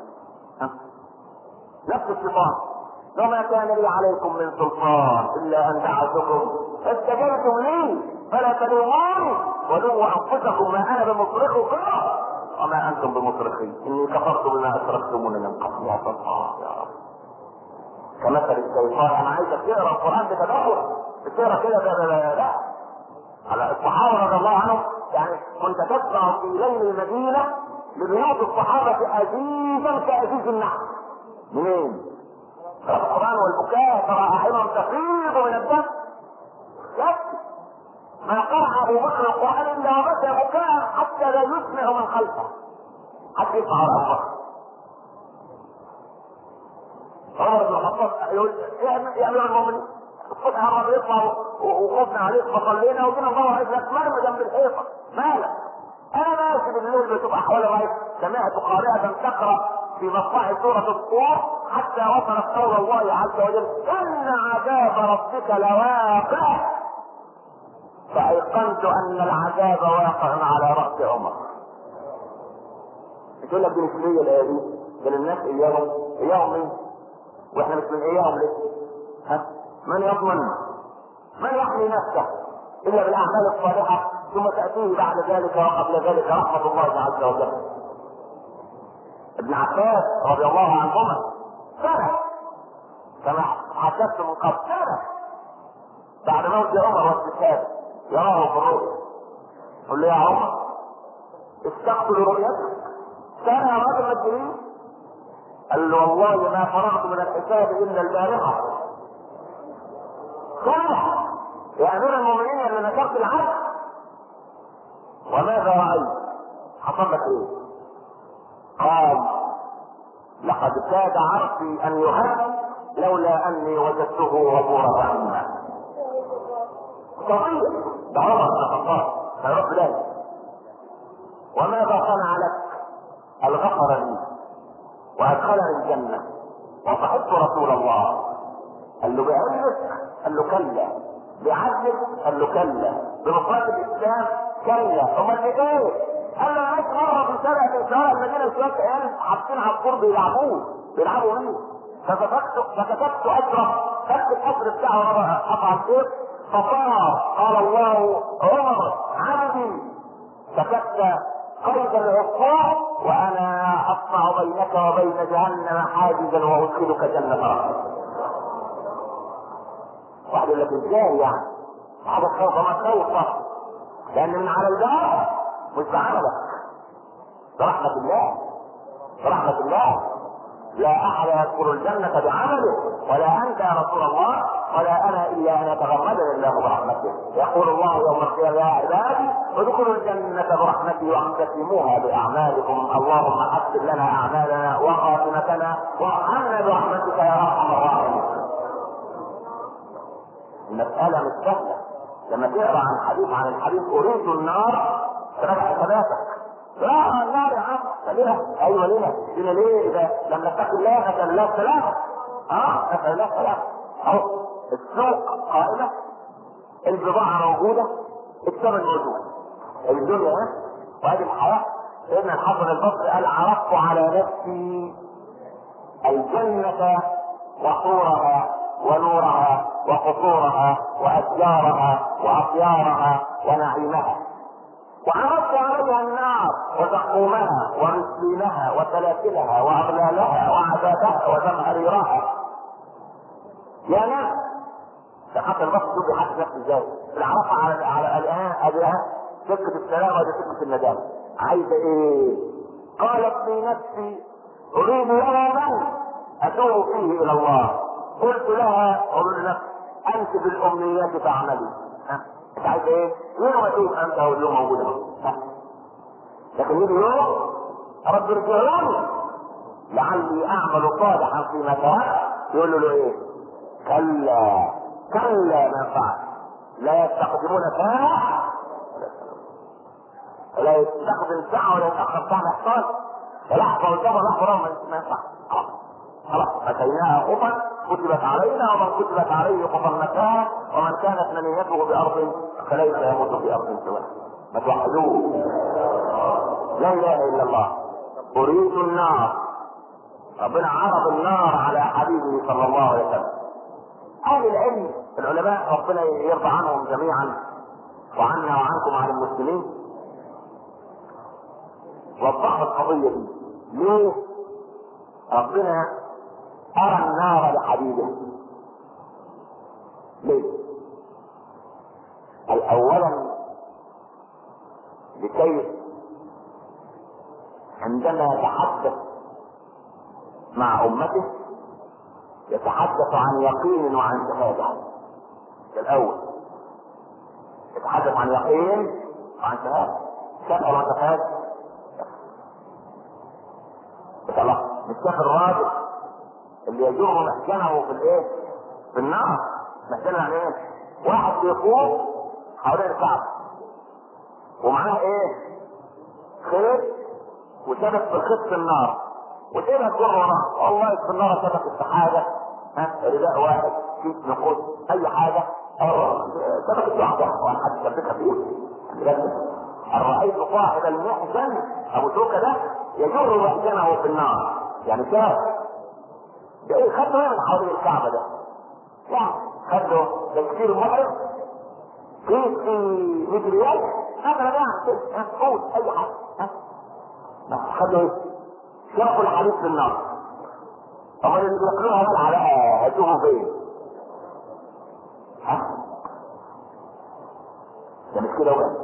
نفس الشيطان وما كان لي عليكم من سلطان الا ان دعوتكم فاستجبتم لي فلا تلوموني ولوموا انفسكم ما انا بمصرخكم وما انتم بمصرخي اني كفرت بما اشركتموني من قبل. يا الله يا رب، كمثل الشيطان. انا عايزك تقرا القران بتدبر، بتقرا كده لا على الصحابه رضي الله عنهم. يعني كنت تسمع في ليل المدينه لبيوت الصحابه عزيزا كعزيز النحل. منين؟ القران والبكاء ترى اعينهم تفيض من الدم. يكفي ما قرأ ابو بكر القران الا وبكى بكاء حتى لا يسمع من خلفه، حتى يسمع على ابو بكر. عمر بن الخطاب يقول يا امير المؤمنين الصبح قرب يطلع وخفنا عليك فصلينا وجينا ندور عليك مرمي جنب الحيطه. مالك؟ انا ماشي بالليل بشوف احوال الرئيس، سمعت قارئة تقرا في مصاحف سوره الطور حتى وصلت قول الله عز وجل ان عذاب ربك لواقع، فايقنت ان العذاب واقع على راس عمر. تقول لك دي مش ليا الايه دي، ده للناس اياهم مين؟ واحنا مش من اياهم ليه؟ من يضمن؟ من يحمي نفسه الا بالاعمال الصالحه ثم تاتيه بعد ذلك وقبل ذلك رحمه الله عز وجل. ابن عباس رضي الله عنهما سنه كما حدثت من قبل، سنه بعد موت عمر واستشهاده يراه في الرؤيا يقول له يا عمر استقبل رؤيتك سنه يا راجل مجنون. قال له والله ما فرغت من الحساب الا البارحه. صالح يا امير المؤمنين اللي نشرت العدل، وماذا رايت؟ حصل لك ايه؟ قال لقد كاد عرشي ان يهد لولا اني وجدته غفورا رحيما. صحيح ده عمر بن الخطاب هيروح ذلك. وماذا صنع لك؟ قال غفر لي وادخلني الجنه وصحبت رسول الله. قال له بعلمك؟ قال له كلا. بعدلك؟ قال له كلا. بمفرد الاسلام؟ كلا. امال ايه؟ قال له انا عايز مره في شارع المدينه شويه عيال حاطين على الكور بيلعبوا مين؟ فكتبت اجره، خدت الاجر بتاعه قطع السيف فصار. قال الله عمر عبدي كتبت قيد العقاب وانا اصنع بينك وبين جهنم حاجزا وادخلك جنه رحمه. واحد يقول لك ازاي يعني؟ هذا خوف ما تخوف، لان من على الباب مش بعملك، برحمة الله، برحمة الله. لا احد يدخل الجنة بعمله ولا انت يا رسول الله ولا انا الا ان يتغمدني الله برحمته. يقول الله يوم القيامة يا عبادي ادخلوا الجنة برحمتي واقتسموها باعمالكم. اللهم حسن لنا اعمالنا وخاتمتنا وارحمنا برحمتك يا ارحم الراحمين. المسألة مش سهلة. لما تقرا عن حديث عن الحديث اريد النار تراجع حساباتك. لا النار يا عم ليه؟ ايوه ليه ليه؟ اذا لم نتقي الله نسال الله السلامه. نسال الله السلامه. اهو السوق قائمه، البضاعه موجوده، الثمن موجود، الدنيا وهذه الحياه. سيدنا الحسن البصري قال عرفت على نفسي الجنه وحورها ونورها وقصورها واشجارها واطيارها ونعيمها، وعرضت عليها النار وزقومها ورسلينها وسلاسلها واغلالها وعذابها وزمهريرها. يا ناس حتى البصر شوف حتى نفسه ازاي العرفة على الان اديها سكة السلامة ودي سكة الندامة. عايزة ايه؟ قالت في نفسي اريد يوما اتوب فيه الى الله. قلت لها قل لك انت بالامنيات تعملي. انت عايز ايه؟ يوم اتوب انت واليوم موجود اهو. لكن يجي يوم رب ارجعوني لعلي اعمل صالحا فيما تركت. يقول له ايه؟ كلا كلا ما ينفعش. لا يستقدمون ساعة ولا يستقدم ساعة ولا يتأخر ساعة محصان. فلحظة قدام لحظة ما ينفعش. خلاص اتيناها خطا كتبت علينا ومن كتبت عليه خطا مكان ومن كانت منيته بارض فليس يموت في ارض سواها. ما توحدوه. لا اله الا الله. اريد النار. ربنا عرض النار على حبيبه صلى الله عليه وسلم. اهل العلم العلماء ربنا يرضى عنهم جميعا وعنا وعنكم وعن المسلمين وضحوا القضيه دي. ليه ربنا ارى النار لحبيبه؟ ليه؟ اولا لكي عندما يتحدث مع امته يتحدث عن يقين وعن شهاده. الاول يتحدث عن يقين وعن شهاده. شهاده وعن شهاده. خلاص مش شاف الراجل اللي يجر محجنه في الايه؟ في النار. محجنه يعني ايه؟ واحد بيقوم حوالين الكعبه ومعاه ايه؟ خيط وشبك في خط النار وتقدر تجر وراه. والله في النار شبكت في حاجه رداء واحد كيس نقود اي حاجه شبكت واحده واحد شبكها فيه. هل رايت صاحب المحجن ابو شوكه ده يجر محجنه في النار؟ يعني شاف ده ايه؟ خده من حوالين الكعبه ده يعني خده تكسير محرم كيس في 100 ريال هذا لا يعني قول اي حاجه خده ايه؟ شرفوا الحديث في النار. امال اللي بياكلوها ملعقه بقى هتشوفوا فين؟ ده مش كده وبس.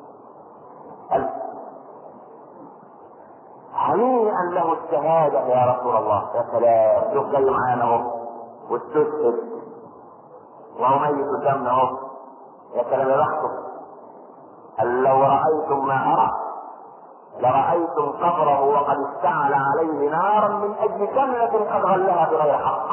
هنيئا له الشهاده يا رسول الله. يا سلام شوف جاي معانا اهو واستشهد وهو ميت قدامنا اهو. يا سلام يا بخته. قال لو رايتم ما ارى لرايتم قبره وقد اشتعل عليه نارا من اجل جنه قد غلها بغير حق.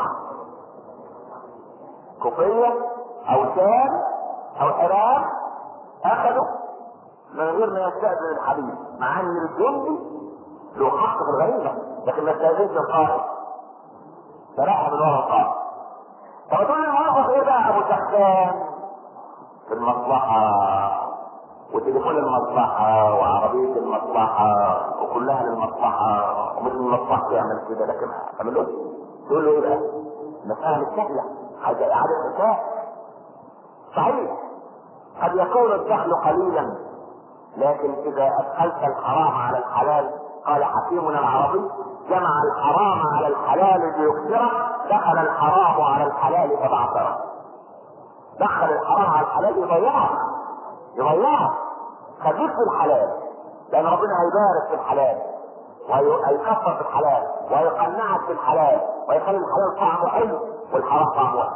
كوفيه او شام او حرام اخذوا من غير ما يستاذن الحبيب مع ان الجندي له حق في الغريبه لكن ما استاذنش القائد فراح من ورا القائد. طب تقول الموظف ايه بقى ابو سخان في المصلحه وتليفون المصلحه وعربيه المصلحه وكلها للمصلحه ومش المصلحه يعمل كده لكن تعمل له تقول له ايه بقى؟ المساله مش سهله حاجه اعاده حساب. صحيح قد يكون الدخل قليلا لكن اذا ادخلت الحرام على الحلال قال حكيمنا العربي جمع الحرام على الحلال ليكثره دخل الحرام على الحلال فبعثره. دخل الحرام على الحلال يضيعه. خليك في الحلال لان ربنا هيبارك في الحلال وهيكفر في الحلال وهيقنعك في الحلال ويخلي الحلال طعمه حلو والحرام طعمه وحش.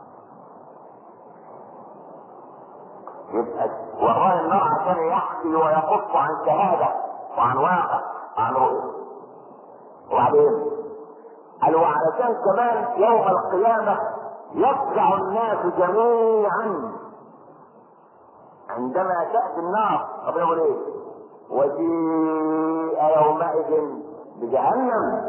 يبقى وراه النار عشان يحكي ويقص عن شهاده وعن واقع وعن رؤيه. وبعدين قالوا علشان كمان يوم القيامه يفزع الناس جميعا عندما تأتي النار. ربنا يقول ايه؟ وجيء يومئذ بجهنم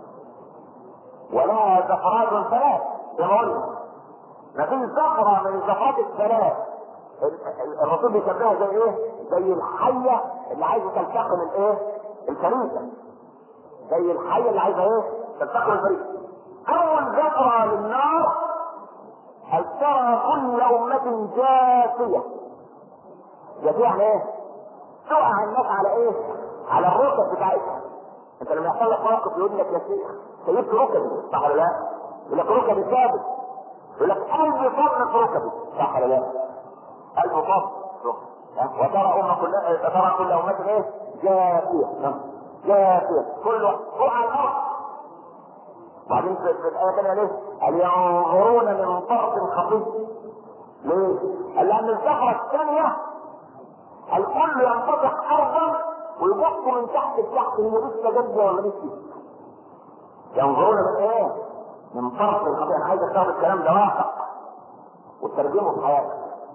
ولها زفرات ثلاث. زي ما قلنا ما فيش زفرة من الزفرات الثلاث. الرسول بيشبهها زي ايه؟ زي الحية اللي عايزة تلتقم الايه؟ الفريسة. زي الحية اللي عايزة ايه؟ تلتقم الفريسة. اول زفرة للنار هل ترى كل امة جاثية. جاثية يعني ايه؟ تقع الناس على ايه؟ على الركب بتاعتها. انت لما يحصل لك موقف يقول لك يا شيخ سيبت ركبي، صح ولا لا؟ يقول لك ركبي ثابت. يقول لك قلبي طن في ركبي، صح ولا لا؟ قلبه طن في ركبي. ترى كل امة ايه؟ جاثية. جاثية كل وقع على الارض. وبعدين في الايه الثانيه ليه؟ هل ينظرون من طرف خفيف. ليه؟ قال لان الزفرة الثانية الكل ينطبق ارضا ويبص من تحت لتحت هي لسه جنبي ولا لسه. ينظرون من ايه؟ من طرف خفيف. انا عايز اختار الكلام ده واقع وترجمه في حياتك.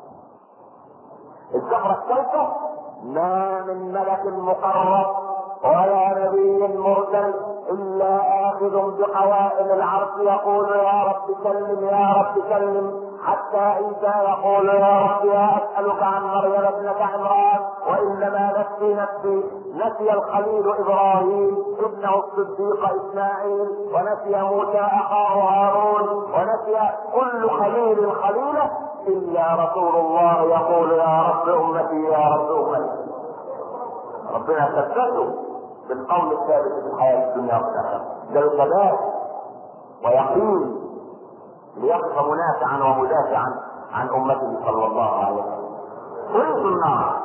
الزفرة الثالثة ما من ملك مقرب ولا نبي مرسل الا اخذ بقوائم العرش يقول يا رب سلم يا رب سلم، حتى عيسى يقول يا رب يا اسالك عن مريم ابنة عمران وانما نفسي نفسي. نسي الخليل ابراهيم ابنه الصديق اسماعيل، ونسي موسى اخاه هارون، ونسي كل خليل خليله الا رسول الله يقول يا رب امتي يا رب امتي. ربنا ثبته بالقول الثابت في الحياه الدنيا والاخره. ده ثبات ويقين ليقف منافعا ومدافعا عن امته صلى الله عليه وسلم. قلت النار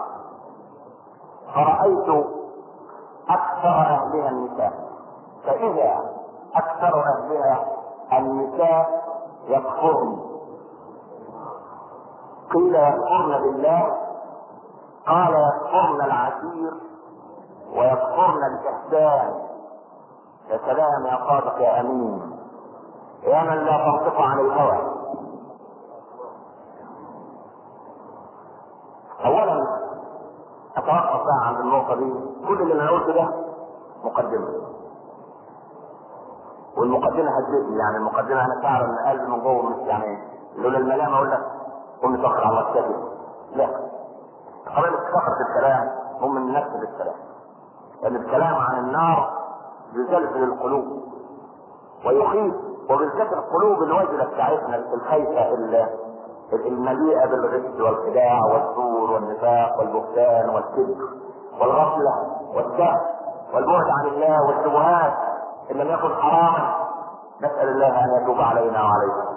فرأيت اكثر اهلها النساء، فاذا اكثر اهلها النساء يكفرن. قيل يكفرن بالله، قال يكفرن العشير ويكفرن الاحسان. يا سلام يا صادق يا امين يا من لا تنطق عن الهوى. اولا اتوقف بقى عند النقطه دي. كل اللي انا قلته ده مقدمه، والمقدمه هتجيبني. يعني المقدمه انا شعر ان قلبي من جوه مش يعني لولا الملامه اقول لك قوم نتوكل على الله كده. لا، قبل كثره الكلام هم من نفس الكلام، لان الكلام عن النار يزلزل القلوب ويخيف، وبالذات القلوب الوجله بتاعتنا الخايفه المليئه بالغش والخداع والزور والنفاق والبهتان والكذب والغفله والسهو والبعد عن الله والشبهات ان لم يكن حراما. نسال الله ان يتوب علينا وعليكم.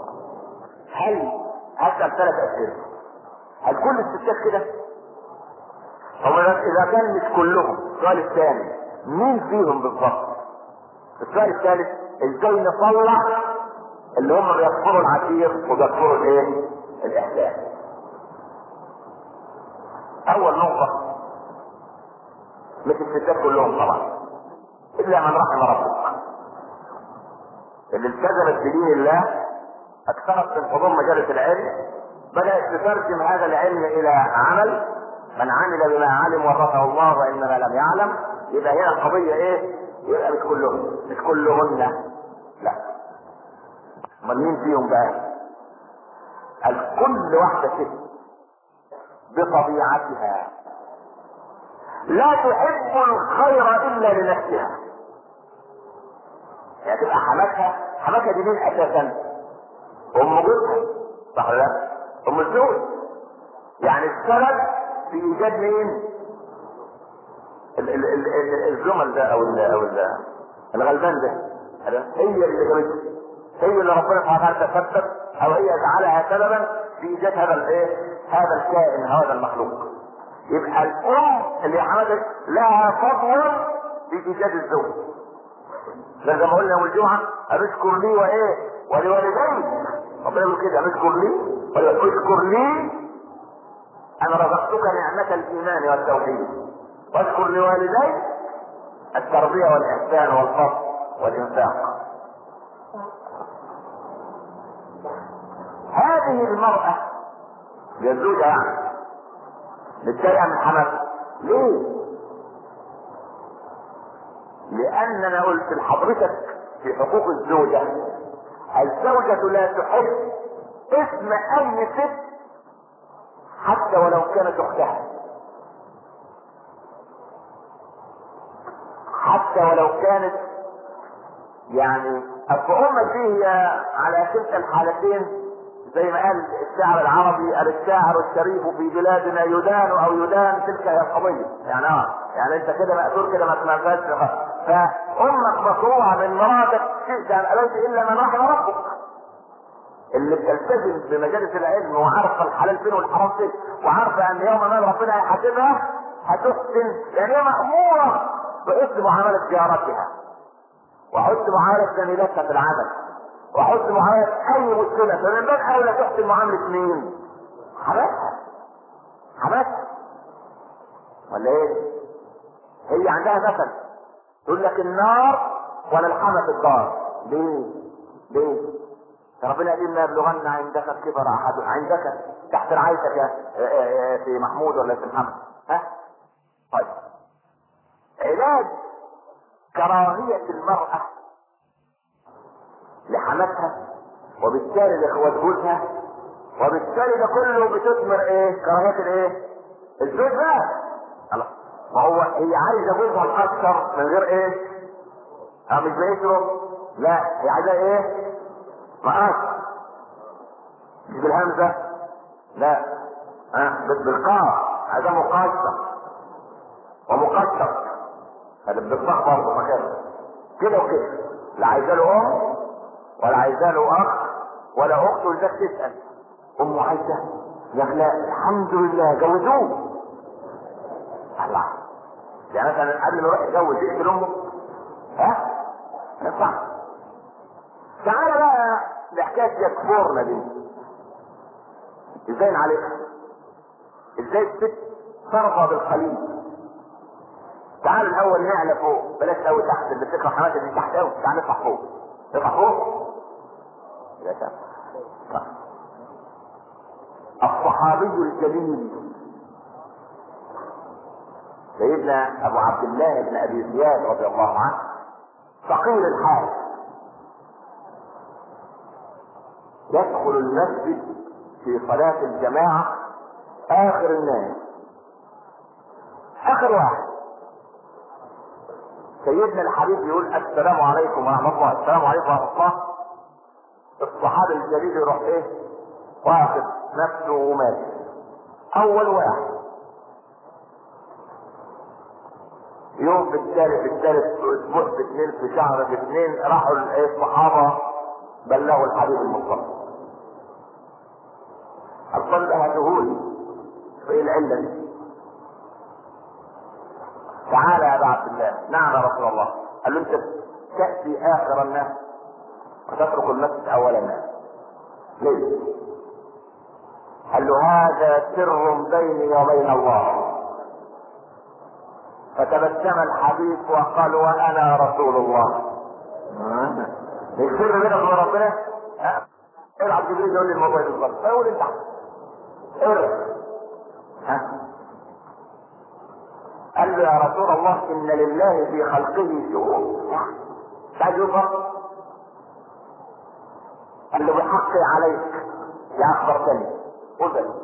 هسال 3 اسئله. هل كل الستات كده؟ طب اذا كان مش كلهم، السؤال الثاني مين فيهم بالضبط؟ السؤال الثالث ازاي نطلع اللي هم بيكفروا العشير وبيكفروا الايه؟ الاحسان. اول نقطة مش الستات كلهم طبعا الا من رحم ربك، اللي التزمت بدين الله اكثرت من حضور مجالس العلم، بدأت تترجم هذا العلم الى عمل. من عمل بما علم ورثه الله وانما لم يعلم. يبقى هنا القضية ايه؟ يبقى مش كلهم، مش كلهن، لا. امال مين فيهم بقى؟ كل واحدة ست بطبيعتها لا تحب الخير الا لنفسها. يعني تبقى حماتها دي مين اساسا؟ ام جوزها، صح ولا لا؟ ام الزوج. يعني السبب في ايجاد مين؟ الجمل ده او الغلبان ده هي اللي جابته، هي اللي ربنا سبحانه وتعالى تسبب او هي جعلها سببا في ايجاد هذا هذا الكائن هذا المخلوق. يبقى الام اللي حملت لها فضل في ايجاد الزوج. زي ما قلنا يوم الجمعه اشكر لي وايه ولوالديك. ربنا يقول كده اشكر لي اشكر لي انا رزقتك نعمه الايمان والتوحيد، واشكر لوالديك التربيه والاحسان والفضل والانفاق. هذه المرأة هي الزوجة يعني متضايقة من حماتها. ليه؟ لأن أنا قلت لحضرتك في حقوق الزوجة، الزوجة لا تحب اسم أي ست حتى ولو كانت أختها، حتى ولو كانت يعني الأمة فيه على كلتا الحالتين. زي ما قال الشاعر العربي، قال الشاعر الشريف في بلادنا يدان او يدان، تلك هي القضيه. يعني يعني انت كده مأثور كده ما سمعتهاش. فامك مصروعه من مراتك شئت ام ابيت الا من رحم ربك، اللي بتلتزم بمجالس العلم وعارفه الحلال فين والحرام فين، وعارفه ان يوم ما ربنا هيحاسبها هتحسن، يعني هي مأموره بحسن معامله جارتها، وحسن معامله زميلتها في العمل، وحسن معاملة اي مسلمة. فمن باب اولى تحسن معاملة مين؟ حماتها. حماتها ولا ايه؟ هي عندها مثل تقول لك النار ولا الحمى في الدار. ليه؟ ليه؟ ربنا قال ما يبلغن عندك الكبر احد عندك تحت رعايتك في محمود ولا في محمد. ها؟ طيب علاج كراهية المرأة لحماتها وبالتالي لاخوات جوزها، وبالتالي ده كله بتثمر ايه؟ كراهية الايه؟ الزوج بقى. ما هو هي عايزه جوزها مقصر من غير ايه؟ مش بيشرب، لا هي عايزه ايه؟ مقصر، مش بالهمزه، لا بالقاف، عايزه مقصر ومقصر، هذا بالضغط برضه مكانه كده وكده. لا عايزه له ام ولا عايزه له اخ ولا اخت، ولذلك تسال امه عايزه يا لا الحمد لله جوزوه. الله، يعني مثلا قبل ما يروح يتجوز يقتل امه؟ ها؟ ما ينفعش. تعالى بقى لحكايه يكفرنا دي، ازاي نعالجها؟ ازاي الست ترضى بالقليل؟ تعال الاول نعلى فوق، بلاش قوي تحت، اللي بتكره حماتها دي تحت قوي، تعال نطلع فوق. نطلع فوق يا شباب. الصحابي الجليل سيدنا ابو عبد الله بن ابي زياد رضي الله عنه، فقير الحال، يدخل المسجد في صلاة الجماعة اخر الناس، اخر واحد. سيدنا الحبيب يقول السلام عليكم ورحمة الله، السلام عليكم ورحمة الله. الصحابي الجليل يروح ايه؟ واخد نفسه وماشي اول واحد. يوم في الثالث في اسبوع في اثنين في شهر في اثنين راحوا الصحابة بلغوا الحبيب المصطفى. القلب هتهول في العلة دي. تعالى يا ابا عبد الله. نعم يا رسول الله. قال له انت تأتي اخر الناس وتترك المسجد اول الناس ليه؟ قال له هذا سر بيني وبين الله. فتبسم الحبيب وقال وانا رسول الله. السر بينك وبين ربنا؟ العب جبريل يقول لي الموضوع بالظبط، فيقول انت قال له يا رسول الله ان لله في خلقه شؤون. تعال يفرق. قال له بحقي عليك يا اخبرتني قل.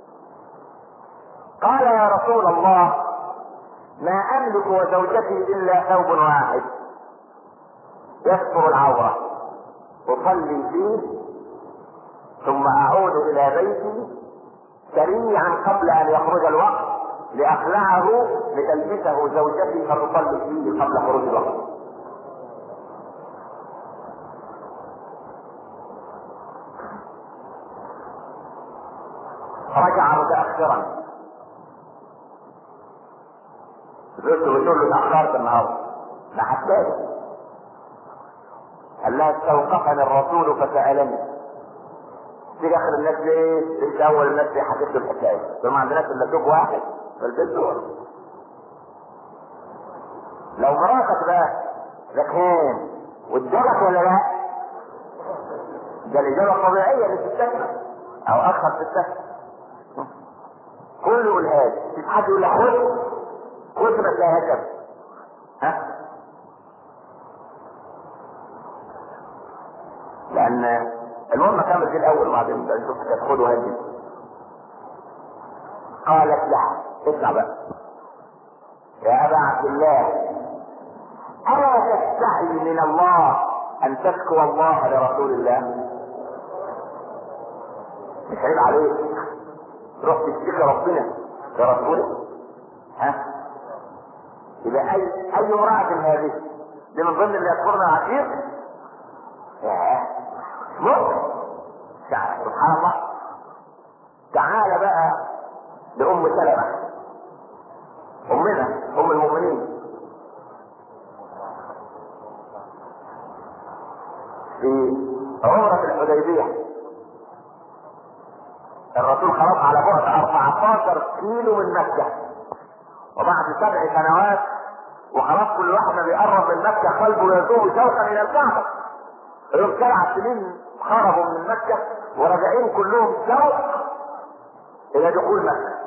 قال يا رسول الله ما املك وزوجتي الا ثوب واحد يستر العوره اصلي فيه ثم اعود الى بيتي سريعا قبل ان يخرج الوقت لاخلعه لتلبسه زوجتي فتصلي فيه قبل خروج الوقت. رجع متاخرا. زوجته بتقول له تاخرت النهارده. ما حساش. قال لها استوقفني الرسول فسالني. تيجي اخر الناس ليه؟ انت اول الناس اللي حكيت له الحكايه. فما عندناش الا زوج واحد فالبنت لو مراتك بقى ذكيان واتجرت ولا لا؟ ده الاجابه الطبيعيه اللي تستثنى او اكثر تستثنى. كله يقول هذا، مش حد يقول لك خد ما تلاقيها كده. ها؟ لان المهم كمل دي الاول وبعدين نشوف تدخلوا هذه. قالت لها اسمع بقى يا ابا عبد الله، الا تستحي من الله ان تشكو الله لرسول الله؟ مش عيب عليك تروح تشتكي ربنا لرسوله؟ ها؟ يبقى اي امرأة من هذه دي من ضمن اللي يذكرنا عتيق؟ ممكن. سبحان الله. تعال بقى لأم سلمة أمنا أم المؤمنين في عمرة الحديبية. الرسول خرج على بعد 14 كيلو من مكة، وبعد 7 سنوات وخلاص كل واحد ما بيقرب من مكة قلبه يذوب شوقا إلى الكعبة. يوم 7 سنين خرجوا من مكة وراجعين كلهم شوق إلى دخول مكة.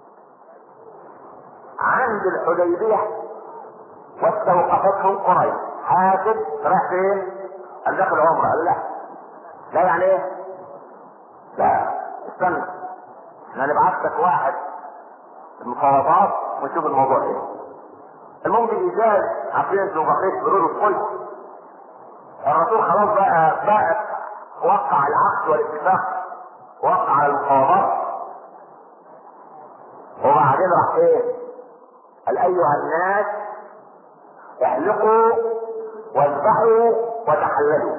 عند الحديبية واستوقفتهم قريش. حاسب راح فين؟ قال داخل عمره. قال لا يعني ايه؟ لا استنى، احنا نبعث لك واحد المفاوضات ونشوف الموضوع ايه. المهم بالايجاز عارفين انتوا بقيت برود الكل. الرسول خلاص بقى وقع العقد والاتفاق، وقع على المفاوضات، وبعدين راح ايه؟ قال ايها الناس احلقوا واذبحوا وتحللوا.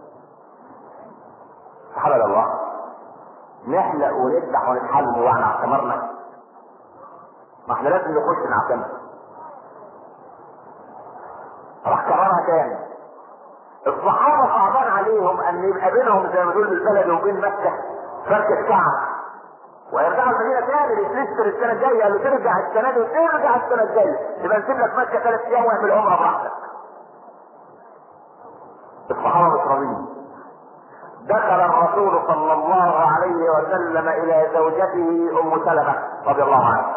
سبحان الله، نحلق ونذبح ونتحلل واحنا اعتمرنا؟ ما احنا لازم نخش نعتمر. راح كررها تاني. الصحابه صعبان عليهم ان يبقى بينهم زي ما تقول البلد وبين مكه فركه كعب، ويرجعوا المدينه تاني لسه السنه الجايه. قالوا ترجع السنه دي وترجع السنه الجايه، يبقى نسيب لك مكه 3 ايام واعمل عمره براحتك. الصحابه مش راضيين. دخل الرسول صلى الله عليه وسلم الى زوجته ام سلمة رضي الله عنها،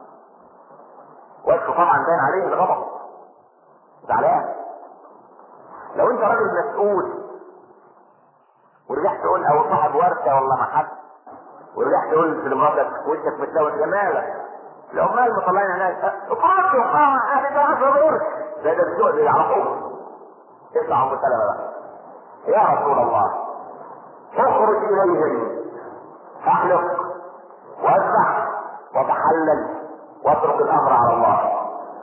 وجهه طبعا باين عليه الغضب، زعلان. لو انت راجل مسؤول ورجعت تقول او صاحب ورثه ولا محل ورجعت تقول لمراتك وشك متلوث جمالك، العمال مطلعين هناك اطردوا انا ده ضروري ده الذوق اللي يعرفوه. اطلع ام سلمة بقى يا رسول الله اخرج اليهم احلق واذبح وتحلل واترك الامر على الله.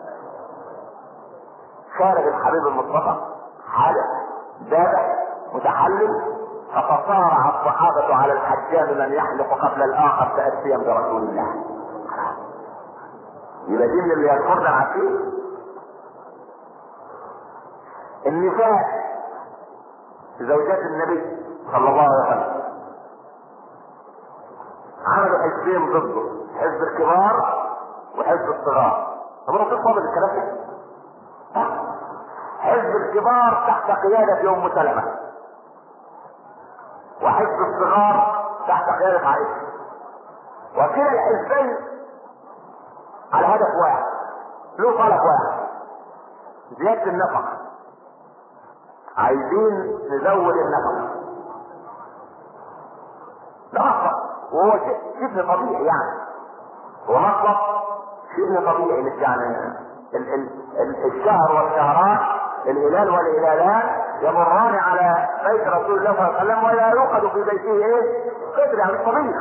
خارج الحبيب المصطفى حالق ذابح متحلل، فتصارع الصحابة على الحجام من يحلق قبل الآخر تأسيا برسول الله. يبقى دي من اللي يذكرنا العتيق. النساء زوجات النبي صلى الله عليه وسلم عملوا حزبين ضده، حزب الكبار وحزب الصغار. طب انا فاضل الكلام ده؟ حزب الكبار تحت قيادة ام سلمة، وحزب الصغار تحت قيادة عائشة، وكلا الحزبين على هدف واحد، له طلب واحد، زيادة النفقة. عايزين نزود النفقة. ده مطلب، وهو شبه طبيعي يعني. هو مطلب شبه طبيعي، مش يعني الشهر والشهران، الهلال والهلالان يمران على بيت رسول الله صلى الله عليه وسلم ولا يوقد في بيته ايه؟ قدر يعني الطبيخ.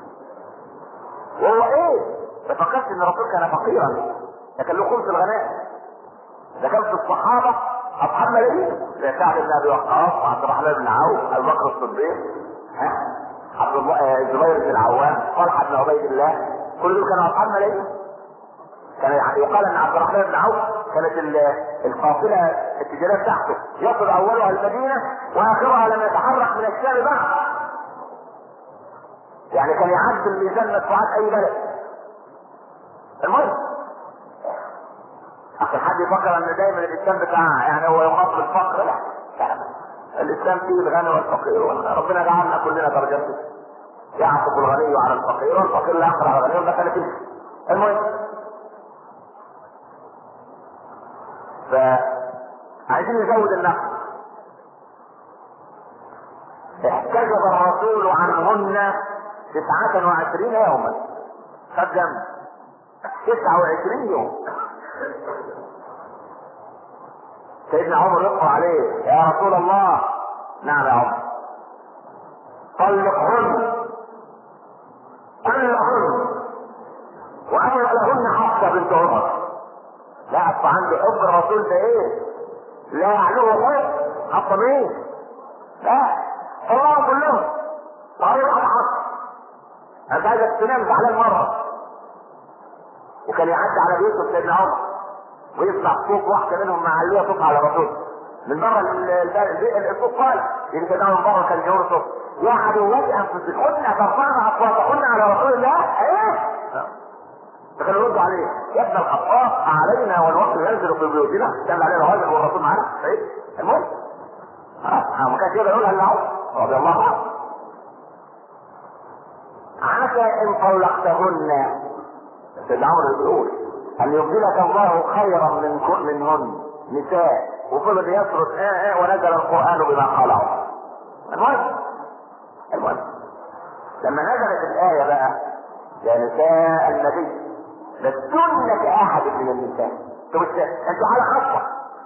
وهو ايه؟ ما فكرت ان الرسول كان فقيرا، لكن له خمس الغنائم. ده كان في الصحابه اصحاب ملايين زي سعد بن ابي وقاص وعبد الرحمن بن عوف، ابو بكر الصديق، عبد الله الزبير بن العوام، طلحه بن عبيد الله، كل دول كانوا اصحاب ملايين. كان يقال ان عبد الرحمن بن عوف كانت القافله التجاريه بتاعته يصل اولها المدينه واخرها لم يتحرك من الشام بعد. يعني كان يعدل ميزان مدفوعات اي بلد. المهم عشان حد يفكر ان دايما الاسلام بتاع يعني هو يخاف بالفقر، لا الاسلام فيه الغني والفقير، ربنا جعلنا كلنا درجات. يعطف الغني على الفقير والفقير لا يقرا على الغني، وده كانت المهم. فعايزين نزود النقل. احتجب الرسول عنهن 29 يوما. خد جنب 29 يوم. سيدنا عمر يقرأ عليه: يا رسول الله. نعم يا عمر. طلقهن كلهن وأنا لهن حفصة بنت عمر. لا أصبح عندي حب الرسول ده ايه؟ لا يعلوه حب حفصة مين؟ لا الله كلهم. طريق حفصة. أنت عايزك تنام زعلان مرة. وكان يعدي على بيوت سيدنا عمر ويسمع صوت واحدة منهم معلية صوت على الرسول من بره الصوت. قال يمكن من بره كان يرصف: يا عدوات انفسكن ترفعن اصواتكن على رسول الله. ايه؟ فكانوا يردوا عليه: يا ابن الخطاب علينا والوقت ينزل في بيوتنا. كان علينا راجل والرسول معانا. ايه؟ المهم ما كانش يقدر يقولها الا عمر رضي الله عنه. عسى ان طلقتهن، سيدنا عمر بيقول: ان يبدلك الله خيرا منهن نساء. وفضل يسرد ونزل القرآن بما خلعوا. المهم لما نزلت الآية بقى: يا نساء النبي لستن كأحد من النساء. انتوا على خطة.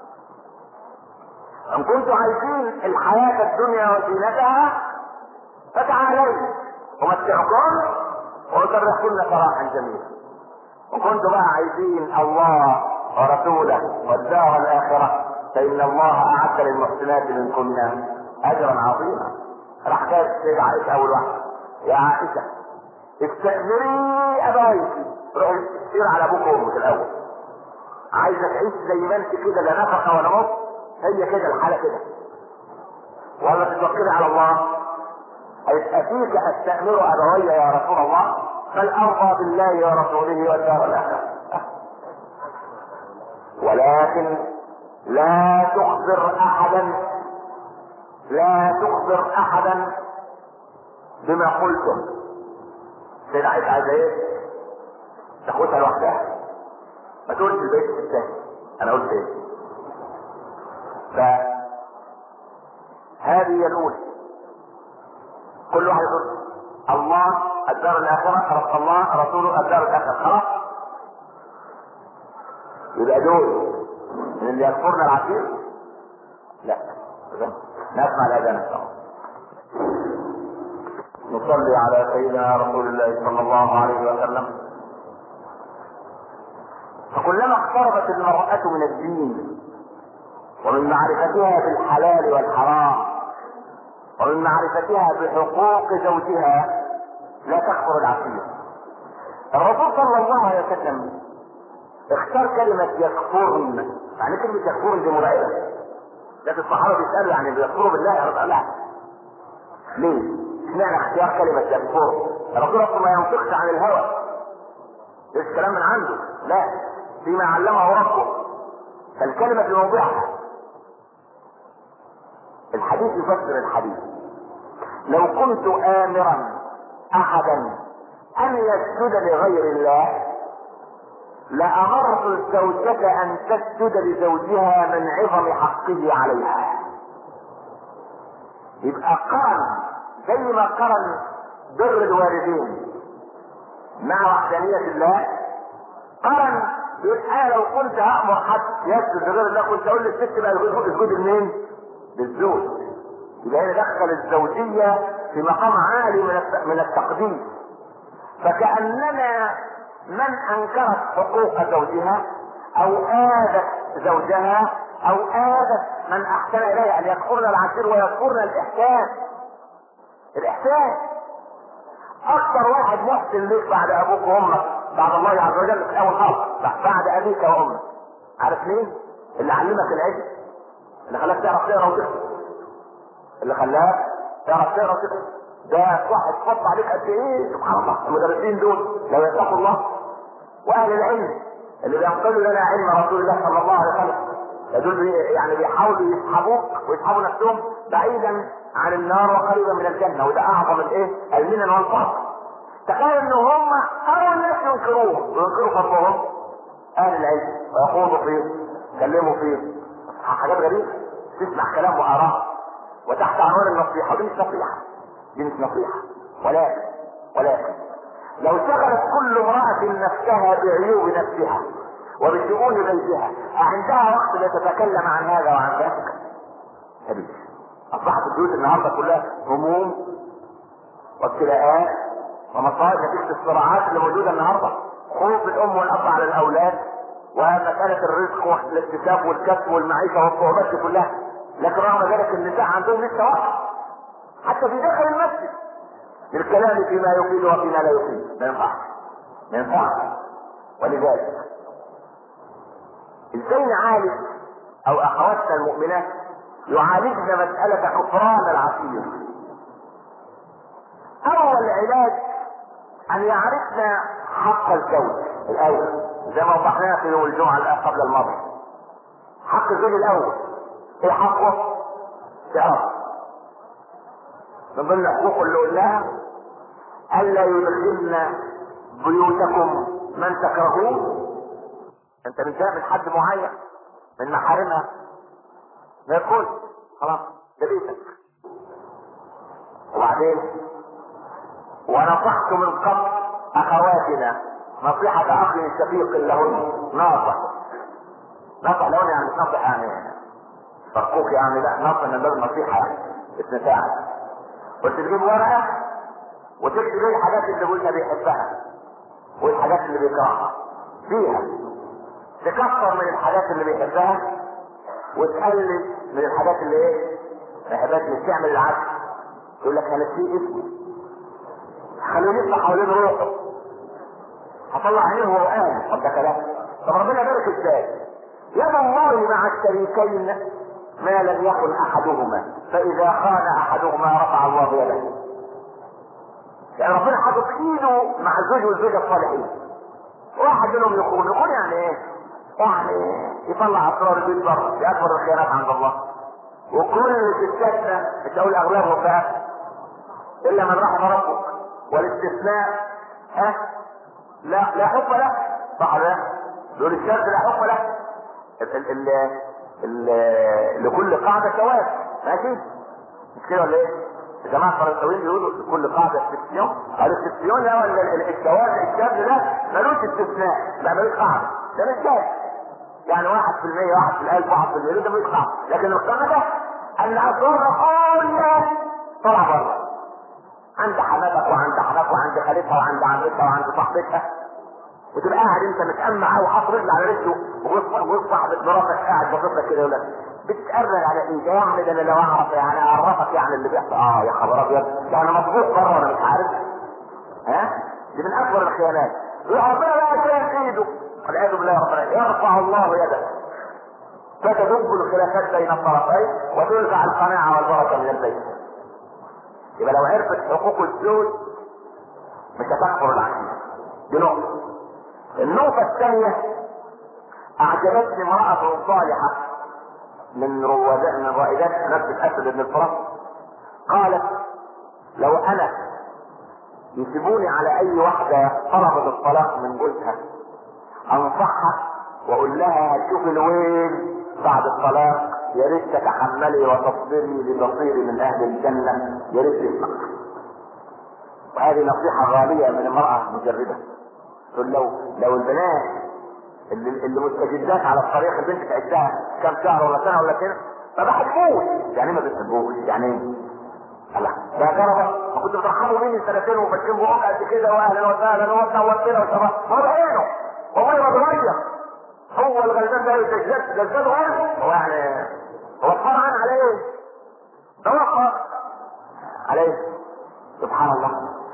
ان كنتوا عايزين الحياة الدنيا وزينتها فتعالوا ومتعكم وأسرحكن سراحا جميلا. وكنتوا بقى عايزين الله ورسوله والدار الآخرة فإن الله أعد للمحسنات منكن أجرا عظيما. راح جاء السيدة عائشة أول واحدة: يا عائشة استأمري أبايك. روحي سير على أبوك وأمك الأول. عايزة تعيش زي ما أنت كده، لا نفقة ولا نص، هي كده الحالة كده، ولا تتوكلي على الله. أفيك أستأمر أبوي يا رسول الله؟ بل أرضى بالله ورسوله والدار الآخرة. ولكن لا تخبر أحدا بما قلتم. سيدة عائشة عايزة ايه؟ تاخدها لوحدها، ما تقولش البيت الثاني انا قلت ايه. فهذه هي الأولى. كل واحد يقول الله الدار الآخرة، الله رسوله الدار الآخرة، خلاص يبقى دول من اللي يكفرن العشير. لا نسمع الأذان ان شاء الله. نصلي على سيدنا رسول الله صلى الله عليه وسلم. فكلما اقتربت المرأة من الدين ومن معرفتها بالحلال والحرام ومن معرفتها بحقوق زوجها لا تكفر العشير. الرسول صلى الله عليه وسلم اختار كلمة يكفرن. يعني كلمة يكفرن دي مرعبة، لكن الصحابة بيسألوا يعني بيكفروا بالله يا رب؟ لا. ليه؟ اشمعنى اختيار كلمة يكفر؟ الرسول اصلا ما ينطقش عن الهوى، مش كلام من عنده، لا، فيما علمه ربه، فالكلمة في موضعها. الحديث يفسر الحديث: لو كنت آمرا أحدا أن يسجد لغير الله لأمرت الزوجة أن تسجد لزوجها من عظم حقه عليها. يبقى قرن زي ما قرن بر الوالدين مع وحدانية الله، قرن يقول انا لو كنت هأمر حد يسجد لغير الله كنت اقول للست بقى اسجد لمين؟ للزوج. يبقى هنا دخل الزوجية في مقام عالي من التقديس. فكأننا من انكرت حقوق زوجها او آذت زوجها او آذت من احسن اليها ان يكفرن العشير ويكفرن الاحسان. الاحسان اكثر واحد محسن ليك بعد ابوك وامك بعد الله عز وجل في الاول خالص بعد ابيك وامك، عارف مين؟ اللي علمك العلم، اللي خلاك تعرف تقرا وتكتب، اللي خلاك تعرف تقرا وتكتب. ده واحد حط عليك قد ايه؟ سبحان الله. المدرسين دول لو يتقوا الله، واهل العلم اللي بينقلوا لنا علم رسول الله صلى الله عليه وسلم دول يعني بيحاولوا يسحبوك ويسحبوا نفسهم بعيدا عن النار وقريبا من الجنه، وده اعظم الايه؟ المنن والفضل. تخيل ان هم اول ناس ينكروه وينكروا فضلهم اهل العلم ويخوضوا فيه يتكلموا فيه حاجات غريبه، تسمع كلام واراء وتحت عنوان النصيحه، ودي مش نصيحه، دي مش نصيحه. ولكن لو شغلت كل امرأة نفسها بعيوب نفسها وبشؤون بيتها عندها وقت لتتكلم عن هذا وعن ذاك؟ أبيش. أصبحت البيوت النهارده كلها هموم وابتلاءات ومصائب نتيجة الصراعات اللي موجودة النهارده، خوف الأم والأب على الأولاد ومسألة الرزق والاكتساب والكسب والمعيشة والصعوبات دي كلها. لكن رغم ذلك النساء عندهم لسه وقت حتى في داخل المسجد للكلام فيما يفيد وفيما لا يفيد. ما ينفعش. ولذلك ازاي نعالج او اخواتنا المؤمنات يعالجن مسألة كفران العصير؟ اول علاج ان يعرفنا حق الزوج الاول، زي ما وضحناها في يوم الجمعة قبل الماضي. حق الزوج الاول ايه حقه؟ تعرف من ضمن الحقوق اللي قلناها الا يدخلن بيوتكم من تكرهون. انت مش من حد معين من محارمها ما يقول خلاص ده بيتك. وبعدين ونصحت من قبل اخواتنا نصيحة اخ شقيق لهن، ناصح لهن يعني مش نصح يعني فرقوك يعني، لا ناصح من باب النصيحة يعني اسم ساعة. وتجيب ورقة وتكتب ايه الحاجات اللي قلنا بيحبها والحاجات اللي بيكرهها فيها، تكثر من الحاجات اللي بيحبها وتقلل من الحاجات اللي ايه ما يحبهاش. مش تعمل العكس، يقول لك هنسيه اسمه خليه يطلع حوالين روحه هطلع عينيه وهو قاعد. طب ده كلام. طب ربنا بارك ازاي؟ يد الله مع الشريكين ما لم يكن احدهما، فاذا خان احدهما رفع الله يده. يعني ربنا حاطط ايده مع الزوج والزوجه الصالحين، واحد منهم يخون يعني ايه؟ يعني يطلع اسرار البيت بره، دي اكبر الخيانات عند الله. وكل ستاتنا مش هقول اغلبهم بقى الا من رحم ربك، والاستثناء لا حب له، صح ولا لا؟ دول الشرط لا حب له. لكل قاعده ثواب، ماشي؟ مش كده ولا ايه؟ الجماعه الفرنساويين بيقولوا لكل قاعده استثناء، الاستثناء ده ولا الشاذ ده ملوش استثناء، لا ملوش قاعده، ده مش شاذ. يعني 1%، 1 في 1000، 1 في المليون، ده ملوش قاعده. لكن القاعده ان اسرارها كلها طلع بره، عند حماتك وعند حماتك وعند خالتها وعند عمتها وعند صاحبتها، وتبقى قاعد انت متأمع وحاطط رجل على رجله وصاحبة مراتك قاعد بصيت كده ولا بتتقرر على ايه؟ يعني ده انا لو اعرف يعني اعرفك يعني اللي بيحصل. يا خبر ابيض، يعني مضبوط بره وانا مش عارف. دي من اكبر الخيانات. ربنا بقى شايف ايده والعياذ بالله، ربنا يرفع الله يده فتدب الخلافات بين الطرفين وتنزع القناعه والبركه من البيت. يبقى لو عرفت حقوق الزوج مش هتكفر العقيده. دي نقطه. النقطه الثانيه، اعجبتني امراه صالحه من رائدات مسجد اسد بن الفرس، قالت لو انا يسيبوني على اي واحده طلبت الطلاق من جوزها انصحها واقول لها هتشوفي الويل بعد الطلاق، يا ريت تتحملي وتصبري لتصيري من اهل الجنه، يا ريت تسمع. وهذه نصيحه غاليه من امراه مجرده. تقول لو البنات اللي مستجدات على الطريق البنت تعدها كم شهر ولا سنه ولا سنه ما بحبوش، يعني ما بتحبوش يعني ايه؟ لا ده جربه، ما كنت بترحموا مني سنتين وبتجيب بقى قد كده واهلا وسهلا وتنورتنا وشباب ما بعينه والله ما بغير. هو الغلبان ده جلدان غير هو يعني هو اتفرعن على ايه؟ توقف عليه سبحان الله.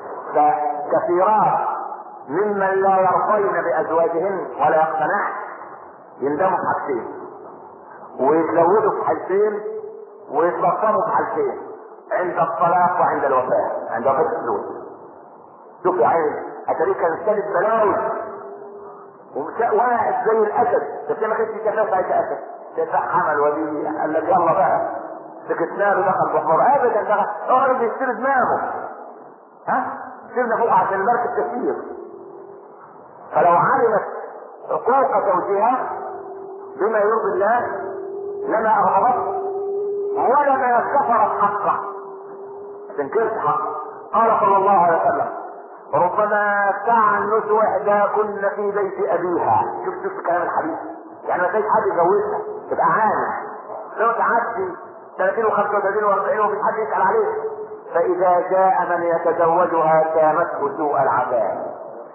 فكثيرات ممن لا يرضين بازواجهن ولا يقتنعن يندموا في حاجتين ويتزودوا في حاجتين ويتبطلوا في حاجتين، عند الطلاق وعند الوفاه، عند وفاه الزوج. شوف يا عيني اتاريك كان ثالث بلاوي واحد زي الاسد، بس ما كانش كفايه ساعتها اسد، تفحم الوديع قال لك يلا بقى سكتنا له دخل بحمار ابدا دخل هو بيشتري دماغه سيبنا فوق عشان المركب كثير. فلو علمت حقوق زوجها بما يرضي الله لما اغضبته ولما كفرت حقه تنكرت حقه. قال صلى الله عليه وسلم ربما تعنت احداكن في بيت ابيها. شوف كلام الحديث يعني ما فيش حد يجوزها تبقى عانى لو تعدي 30 و35 و40 ومش حد يسال عليه. فاذا جاء من يتزوجها كامته سوء العذاب.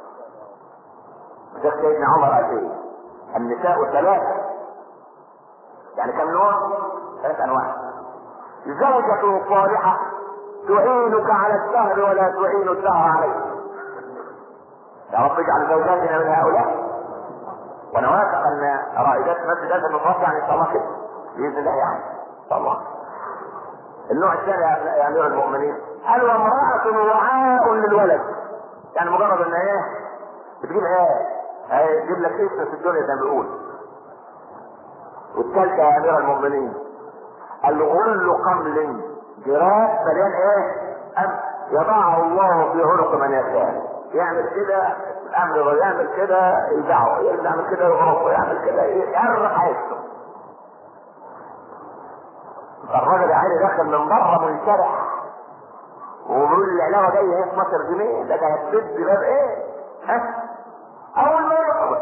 شيخ سيدنا عمر قال ايه؟ النساء ثلاثه يعني كم نوع؟ 3 انواع. زوجة صالحة تعينك على السهر ولا تعين السهر عليك. يا رب اجعل زوجاتنا من هؤلاء. وانا واثق ان رائدات مسجد هذا المفرط يعني ان شاء الله كده باذن الله يعني ان شاء الله. النوع الثاني يا امير المؤمنين قال وامرأة وعاء للولد. يعني مجرد ان ايه بتجيب ايه تجيب لك اسم في الدنيا زي ما بيقول. والثالثة يا امير المؤمنين الغل قمل جراب مليان ايه يضعه الله في عنق من يشاء. يعمل كده الامر ويعمل كده يدعه يعمل كده يغرق ويعمل كده يعرف حياته. الراجل يا عيني داخل من بره منشرح وبيقول العلاوه جايه ايه 12 جنيه ده هتسد باب ايه اول ما يدخل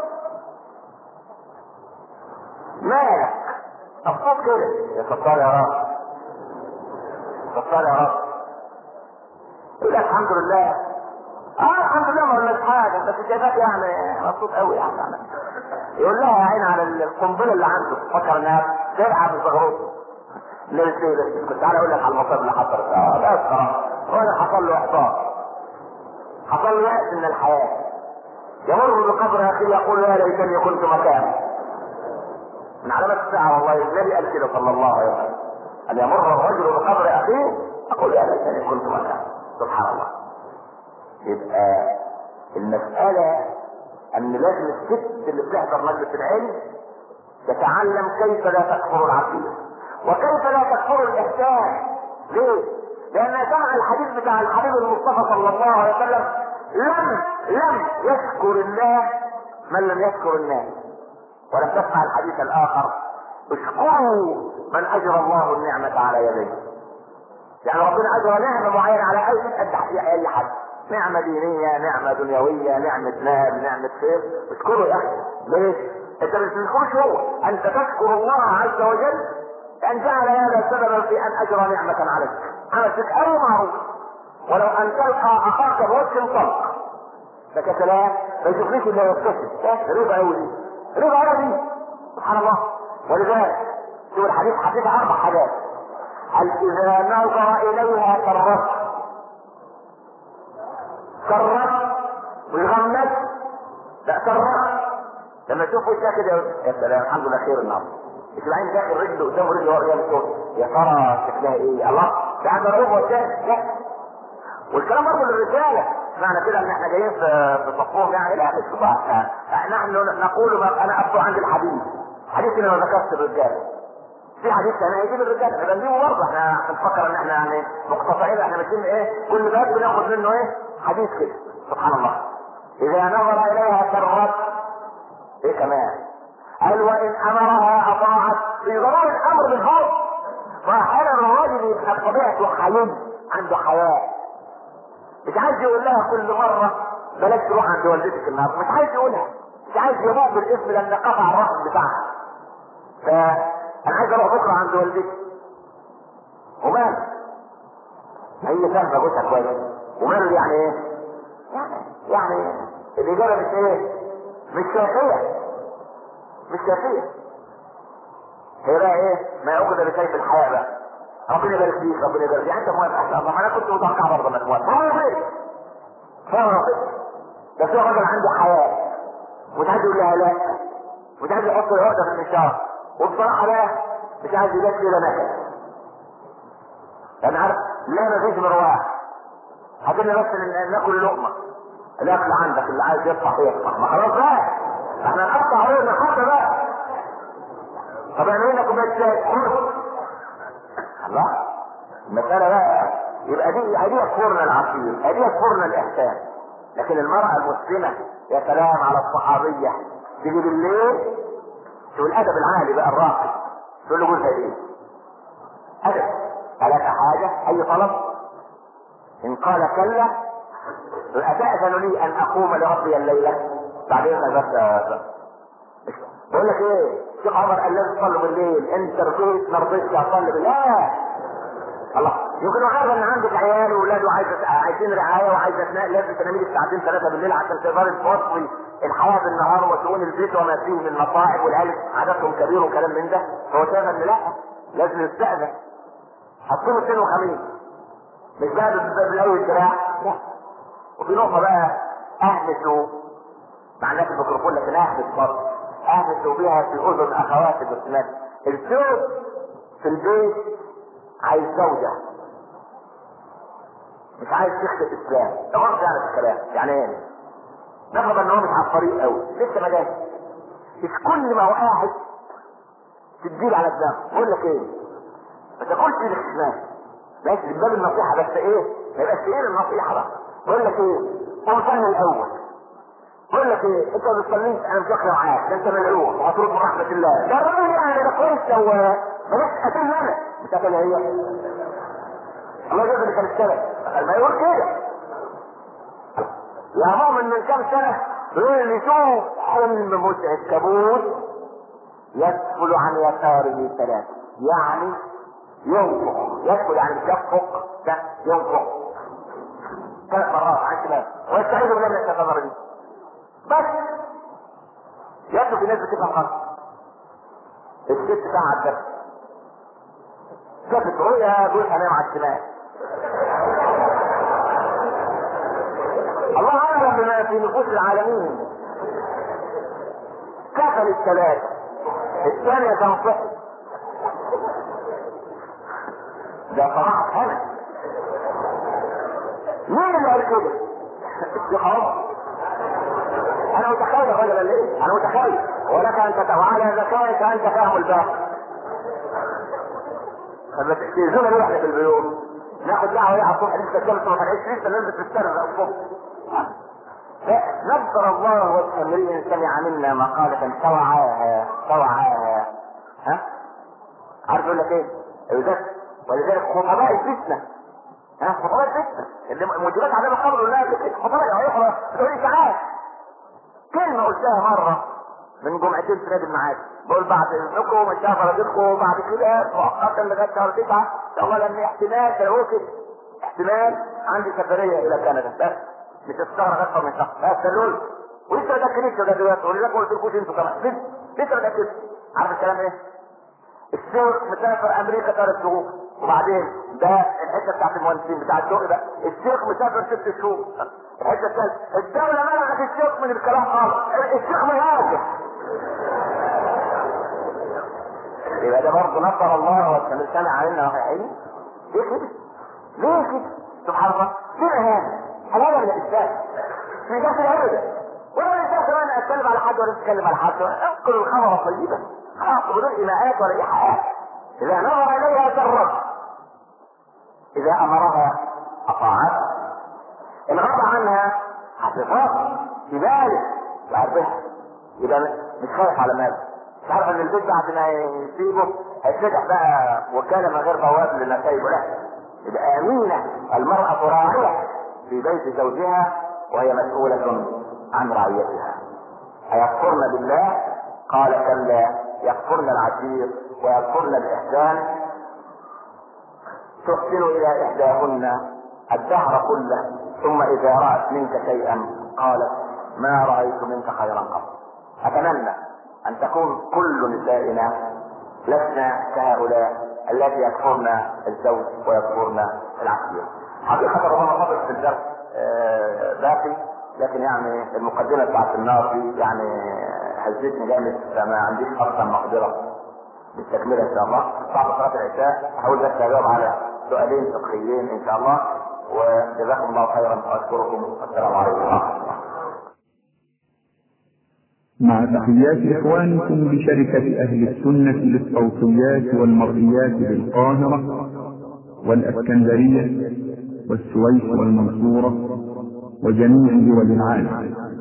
مالك افضل كده يا ستار يا رب ستار يا رب. يقول لك الحمد لله الحمد لله ما قلناش حاجه بس الشباب يعني مبسوط قوي يعني. يقول لها يا عين على القنبله اللي عنده فكر انها تلعب بزغروطه. ليه كنت تعالى اقول لك على المصائب اللي حصلت بس خلاص. وانا حصل له احباط حصل له يأس من الحياه. يمر بقبر اخيه يقول يا ليتني كنت مكانه. من علامات الساعه والله النبي قال كده صلى الله عليه وسلم ان يمر الرجل بقبر اخيه يقول يا ليتني كنت مكانه. سبحان الله. يبقى المسألة ان لازم الست اللي بتحضر مجلس العلم تتعلم كيف لا تكفر العقيدة وكيف لا تكفر الاحسان. ليه؟ لان سمع الحديث بتاع الحبيب المصطفى صلى الله عليه وسلم لم يشكر الله من لم يشكر الناس. ولم تسمع الحديث الاخر اشكروا من اجرى الله النعمة على يديه. يعني ربنا اجرى نعمة معينة على اي حد، نعمة دينية نعمة دنيوية نعمة مال نعمة خير اشكره يا اخي. ليش؟ انت مش تشكرش هو انت تشكر الله عز وجل ان جعل هذا سببا في ان اجرى نعمة عليك. عملت لك اي معروف ولو ان تلقى اخاك بوجه طلق لك كلام ما يشوفنيش الا يبتسم رضا قوي دي رضا قوي دي سبحان الله. ولذلك شوف الحديث حديث 4 حاجات. هل اذا نظر اليها كرت ويغمس لا كرت لما تشوف وشها كده يا سلام الحمد لله خير النهارده. مش العين داخل رجله قدام ورجله ورا الصوت يا ترى شكلها ايه الله ده عند الربع والثاني لا. والكلام برضه للرجاله معنى كده ان احنا جايين في صفهم يعني لا مش صح. نحن نقول ما انا ابدو عند الحديث حديث ما ذكرت الرجاله في حديث انا هيجيب الرجال احنا بنجيبه برضه احنا بنفكر ان احنا يعني مقتطعين احنا ماشيين ايه كل باب بناخد منه ايه حديث كده سبحان الله. اذا نظر اليها كرت ايه كمان قال وان امرها اطاعت في ضرورة الامر بالفرض. فاحيانا الراجل يبقى بطبيعته حليم عنده حياء مش عايز يقول لها كل مره بلاش تروح عند والدتك النهارده مش عايز يقولها مش عايز يموت بالاسم لان قطع الرحم بتاعها. فانا عايز اروح بكره عند والدتي وماله هي فاهمه جوزها كويس وماله يعني ايه يعني الاجابه مش ايه مش كافيه هي بقى ايه ما يعقد بسيف الحياه بقى ربنا يبارك فيك ربنا يبارك فيك انت موافق ان شاء الله. ما انا كنت متوقع برضه انك موافق فاهم بس هو راجل عنده حياه مش عايز يقول لها لا مش عايز يحط العقده في النشاط وبصراحه لا مش عايز يجيب كده نكد لان عارف لا مفيش مرواح هتقولنا بس ناكل لقمه الاكل عندك اللي عايز يطلع يطلع ما خلاص بقى احنا نقطع عليه حتى بقى طب اعمل لنا كوبايه شاي. الله، المساله بقى يبقى دي يكفرنا العصير، دي يكفرنا الاحسان. لكن المرأة المسلمة يا سلام على الصحابية، تيجي بالليل شو الادب العالي بقى الراقي، تقول له جوزها ايه؟ ادب، ألك حاجة؟ اي طلب؟ ان قال كلا أتأذن لي ان اقوم لربي الليلة؟ بعدين بس بقول لك ايه؟ شيخ عمر قال لازم تصلوا بالليل، انت رضيت ما رضيتش اصلي بالليل؟ لا الله، يمكن عارف ان عندك عيال واولاد عايزين رعايه وعايزه تنام، لازم تنامي لك ساعتين ثلاثه بالليل عشان تقدري توصلي الحياه بالنهار وشؤون البيت وما فيه من مصاعب، والعيال عددهم كبير وكلام من ده. فهو شايف ان لا، لازم يستأذن. حطوا له سن وخميس، مش بقى بالاول الدراع، لا. وفي نقطه بقى اهمسوا مع الناس الميكروفون، لكن اهمس برضه، اهمسوا بيها في اذن اخواتي المسلمات. الزوج في البيت عايز زوجة، مش عايز شيخ الاسلام. ده غلط يعني في الكلام. يعني ايه؟ نفرض ان هو مش على الطريق قوي، لسه ما جاش، مش كل ما هو قاعد تديله على الدم. بقول لك ايه؟ ما تاكلش الاسلام، ماشي من باب النصيحه، بس ايه؟ ما يبقاش ايه النصيحه بقى. بقول لك ايه؟ قوم صلي الاول. بقول لك ايه؟ انت ما بتصليش، انا مش واخد معاك، ده انت ملعون وهترد من رحمه الله. ده الراجل يعني ده كويس لو بلاش قتلني انا، مش قتلها هي. الله يجزي اللي كان السبب ما يقول كده. يا مؤمن من كام سنه بيقول لي شوف حلم متعب كابوس يدخل عن يساره ثلاثه، يعني ينفق. يدخل يعني مش يفق، لا ينفق 3 مرات عن شمال ويستعيذ بالله من الشيطان الرجيم. بس يبدو في ناس بتفهم غلط. الست ساعة الدفع شافت رؤيا جوزها نايم على الشمال. الله اعلم بما في نفوس العالمين. كفل الثلاثة، الثانية تنصح. ده صراحة حلو. مين اللي قال كده؟ الشيخ. انا متخيل يا رجل ليه؟ انا متخيل، ولك ان وعلى ذكائك انت فاهم الباقي. فما تستيزونا ليه احنا في البيوت؟ ناخد دعوه ايه على الصبح لسه الشمس ما طلعتش، لسه نلبس في السنه الصبح. نذكر الله وجه امرئ سمع منا مقالة توعاها. ها؟ عارف يقول لك ايه؟ ولذلك خطباء الفتنه، خطباء الفتنه اللي موجبات عذاب القبر ولا خطباء هيخرج تقول لي تعال. كلمة قلتها مرة من جمعتين في نادي المعاد، بقول بعد اذنكم ان شاء الله بعد كده مؤقتا لغايه شهر 9 ان شاء الله، لان احتمال تلاقوه احتمال عندي سفريه الى كندا، بس مش هتستغرق اكثر من شهر، بس قالوا ولسه ما تاكلتش ده دلوقتي، ولذلك ما قلتلكوش انتوا كمان لسه ما تاكلتش. عارف الكلام ايه؟ الشيخ مسافر امريكا 3 شهور، وبعدين ده الحته بتاعت المهندسين بتاع الشغل ده، الشيخ مسافر 6 شهور. الحته الثالثه الدوله منعت الشيخ من الكلام خالص، الشيخ مهاجر. يبقى ده برضه نصر الله والسمير سمع علينا وحيحين. ليه كده؟ ليه كده؟ سبحان الله. كده هذا حلال ولا الاسلام؟ مش داخل ابدا. ولا الانسان كمان اتكلم على حد ولا اتكلم على حد، انقل الخبر طيبا خلاص بدون ايماءات ولا ايحاءات. اذا نظر اليها سرت، اذا امرها اطاعت، ان غاب عنها حفظت في ذلك وعرفها. يبقى مش خايف على ماله، مش عارف ان البيت بعد ما يسيبه هيتفتح بقى وكاله من غير بواب للنسايب، لا. يبقى امينه المراه راعيه في بيت زوجها وهي مسؤوله عن رعيتها. ايكفرن بالله؟ قال كلا، يكفرن العشير ويكفرن الاحسان. تحسن الى احداهن الدهر كله، ثم اذا رأت منك شيئا قالت ما رأيت منك خيرا قط. اتمنى ان تكون كل نسائنا لسنا كهؤلاء التي يكفرن الزوج ويكفرن العشير. حقيقة ربما فضل في الدرس باقي، لكن يعني المقدمة بتاعت النار دي يعني هزتني جامد، فما عنديش اصلا مقدرة بالتكملة ان شاء الله. بعد صلاة العشاء احاول بس اجاوب على سؤالين فقهيين ان شاء الله، وجزاكم الله خيرا واشكركم والسلام عليكم ورحمة الله. مع تحيات إخوانكم بشركة أهل السنة للصوتيات والمرئيات بالقاهرة والإسكندرية والسويس والمنصورة وجميع دول العالم.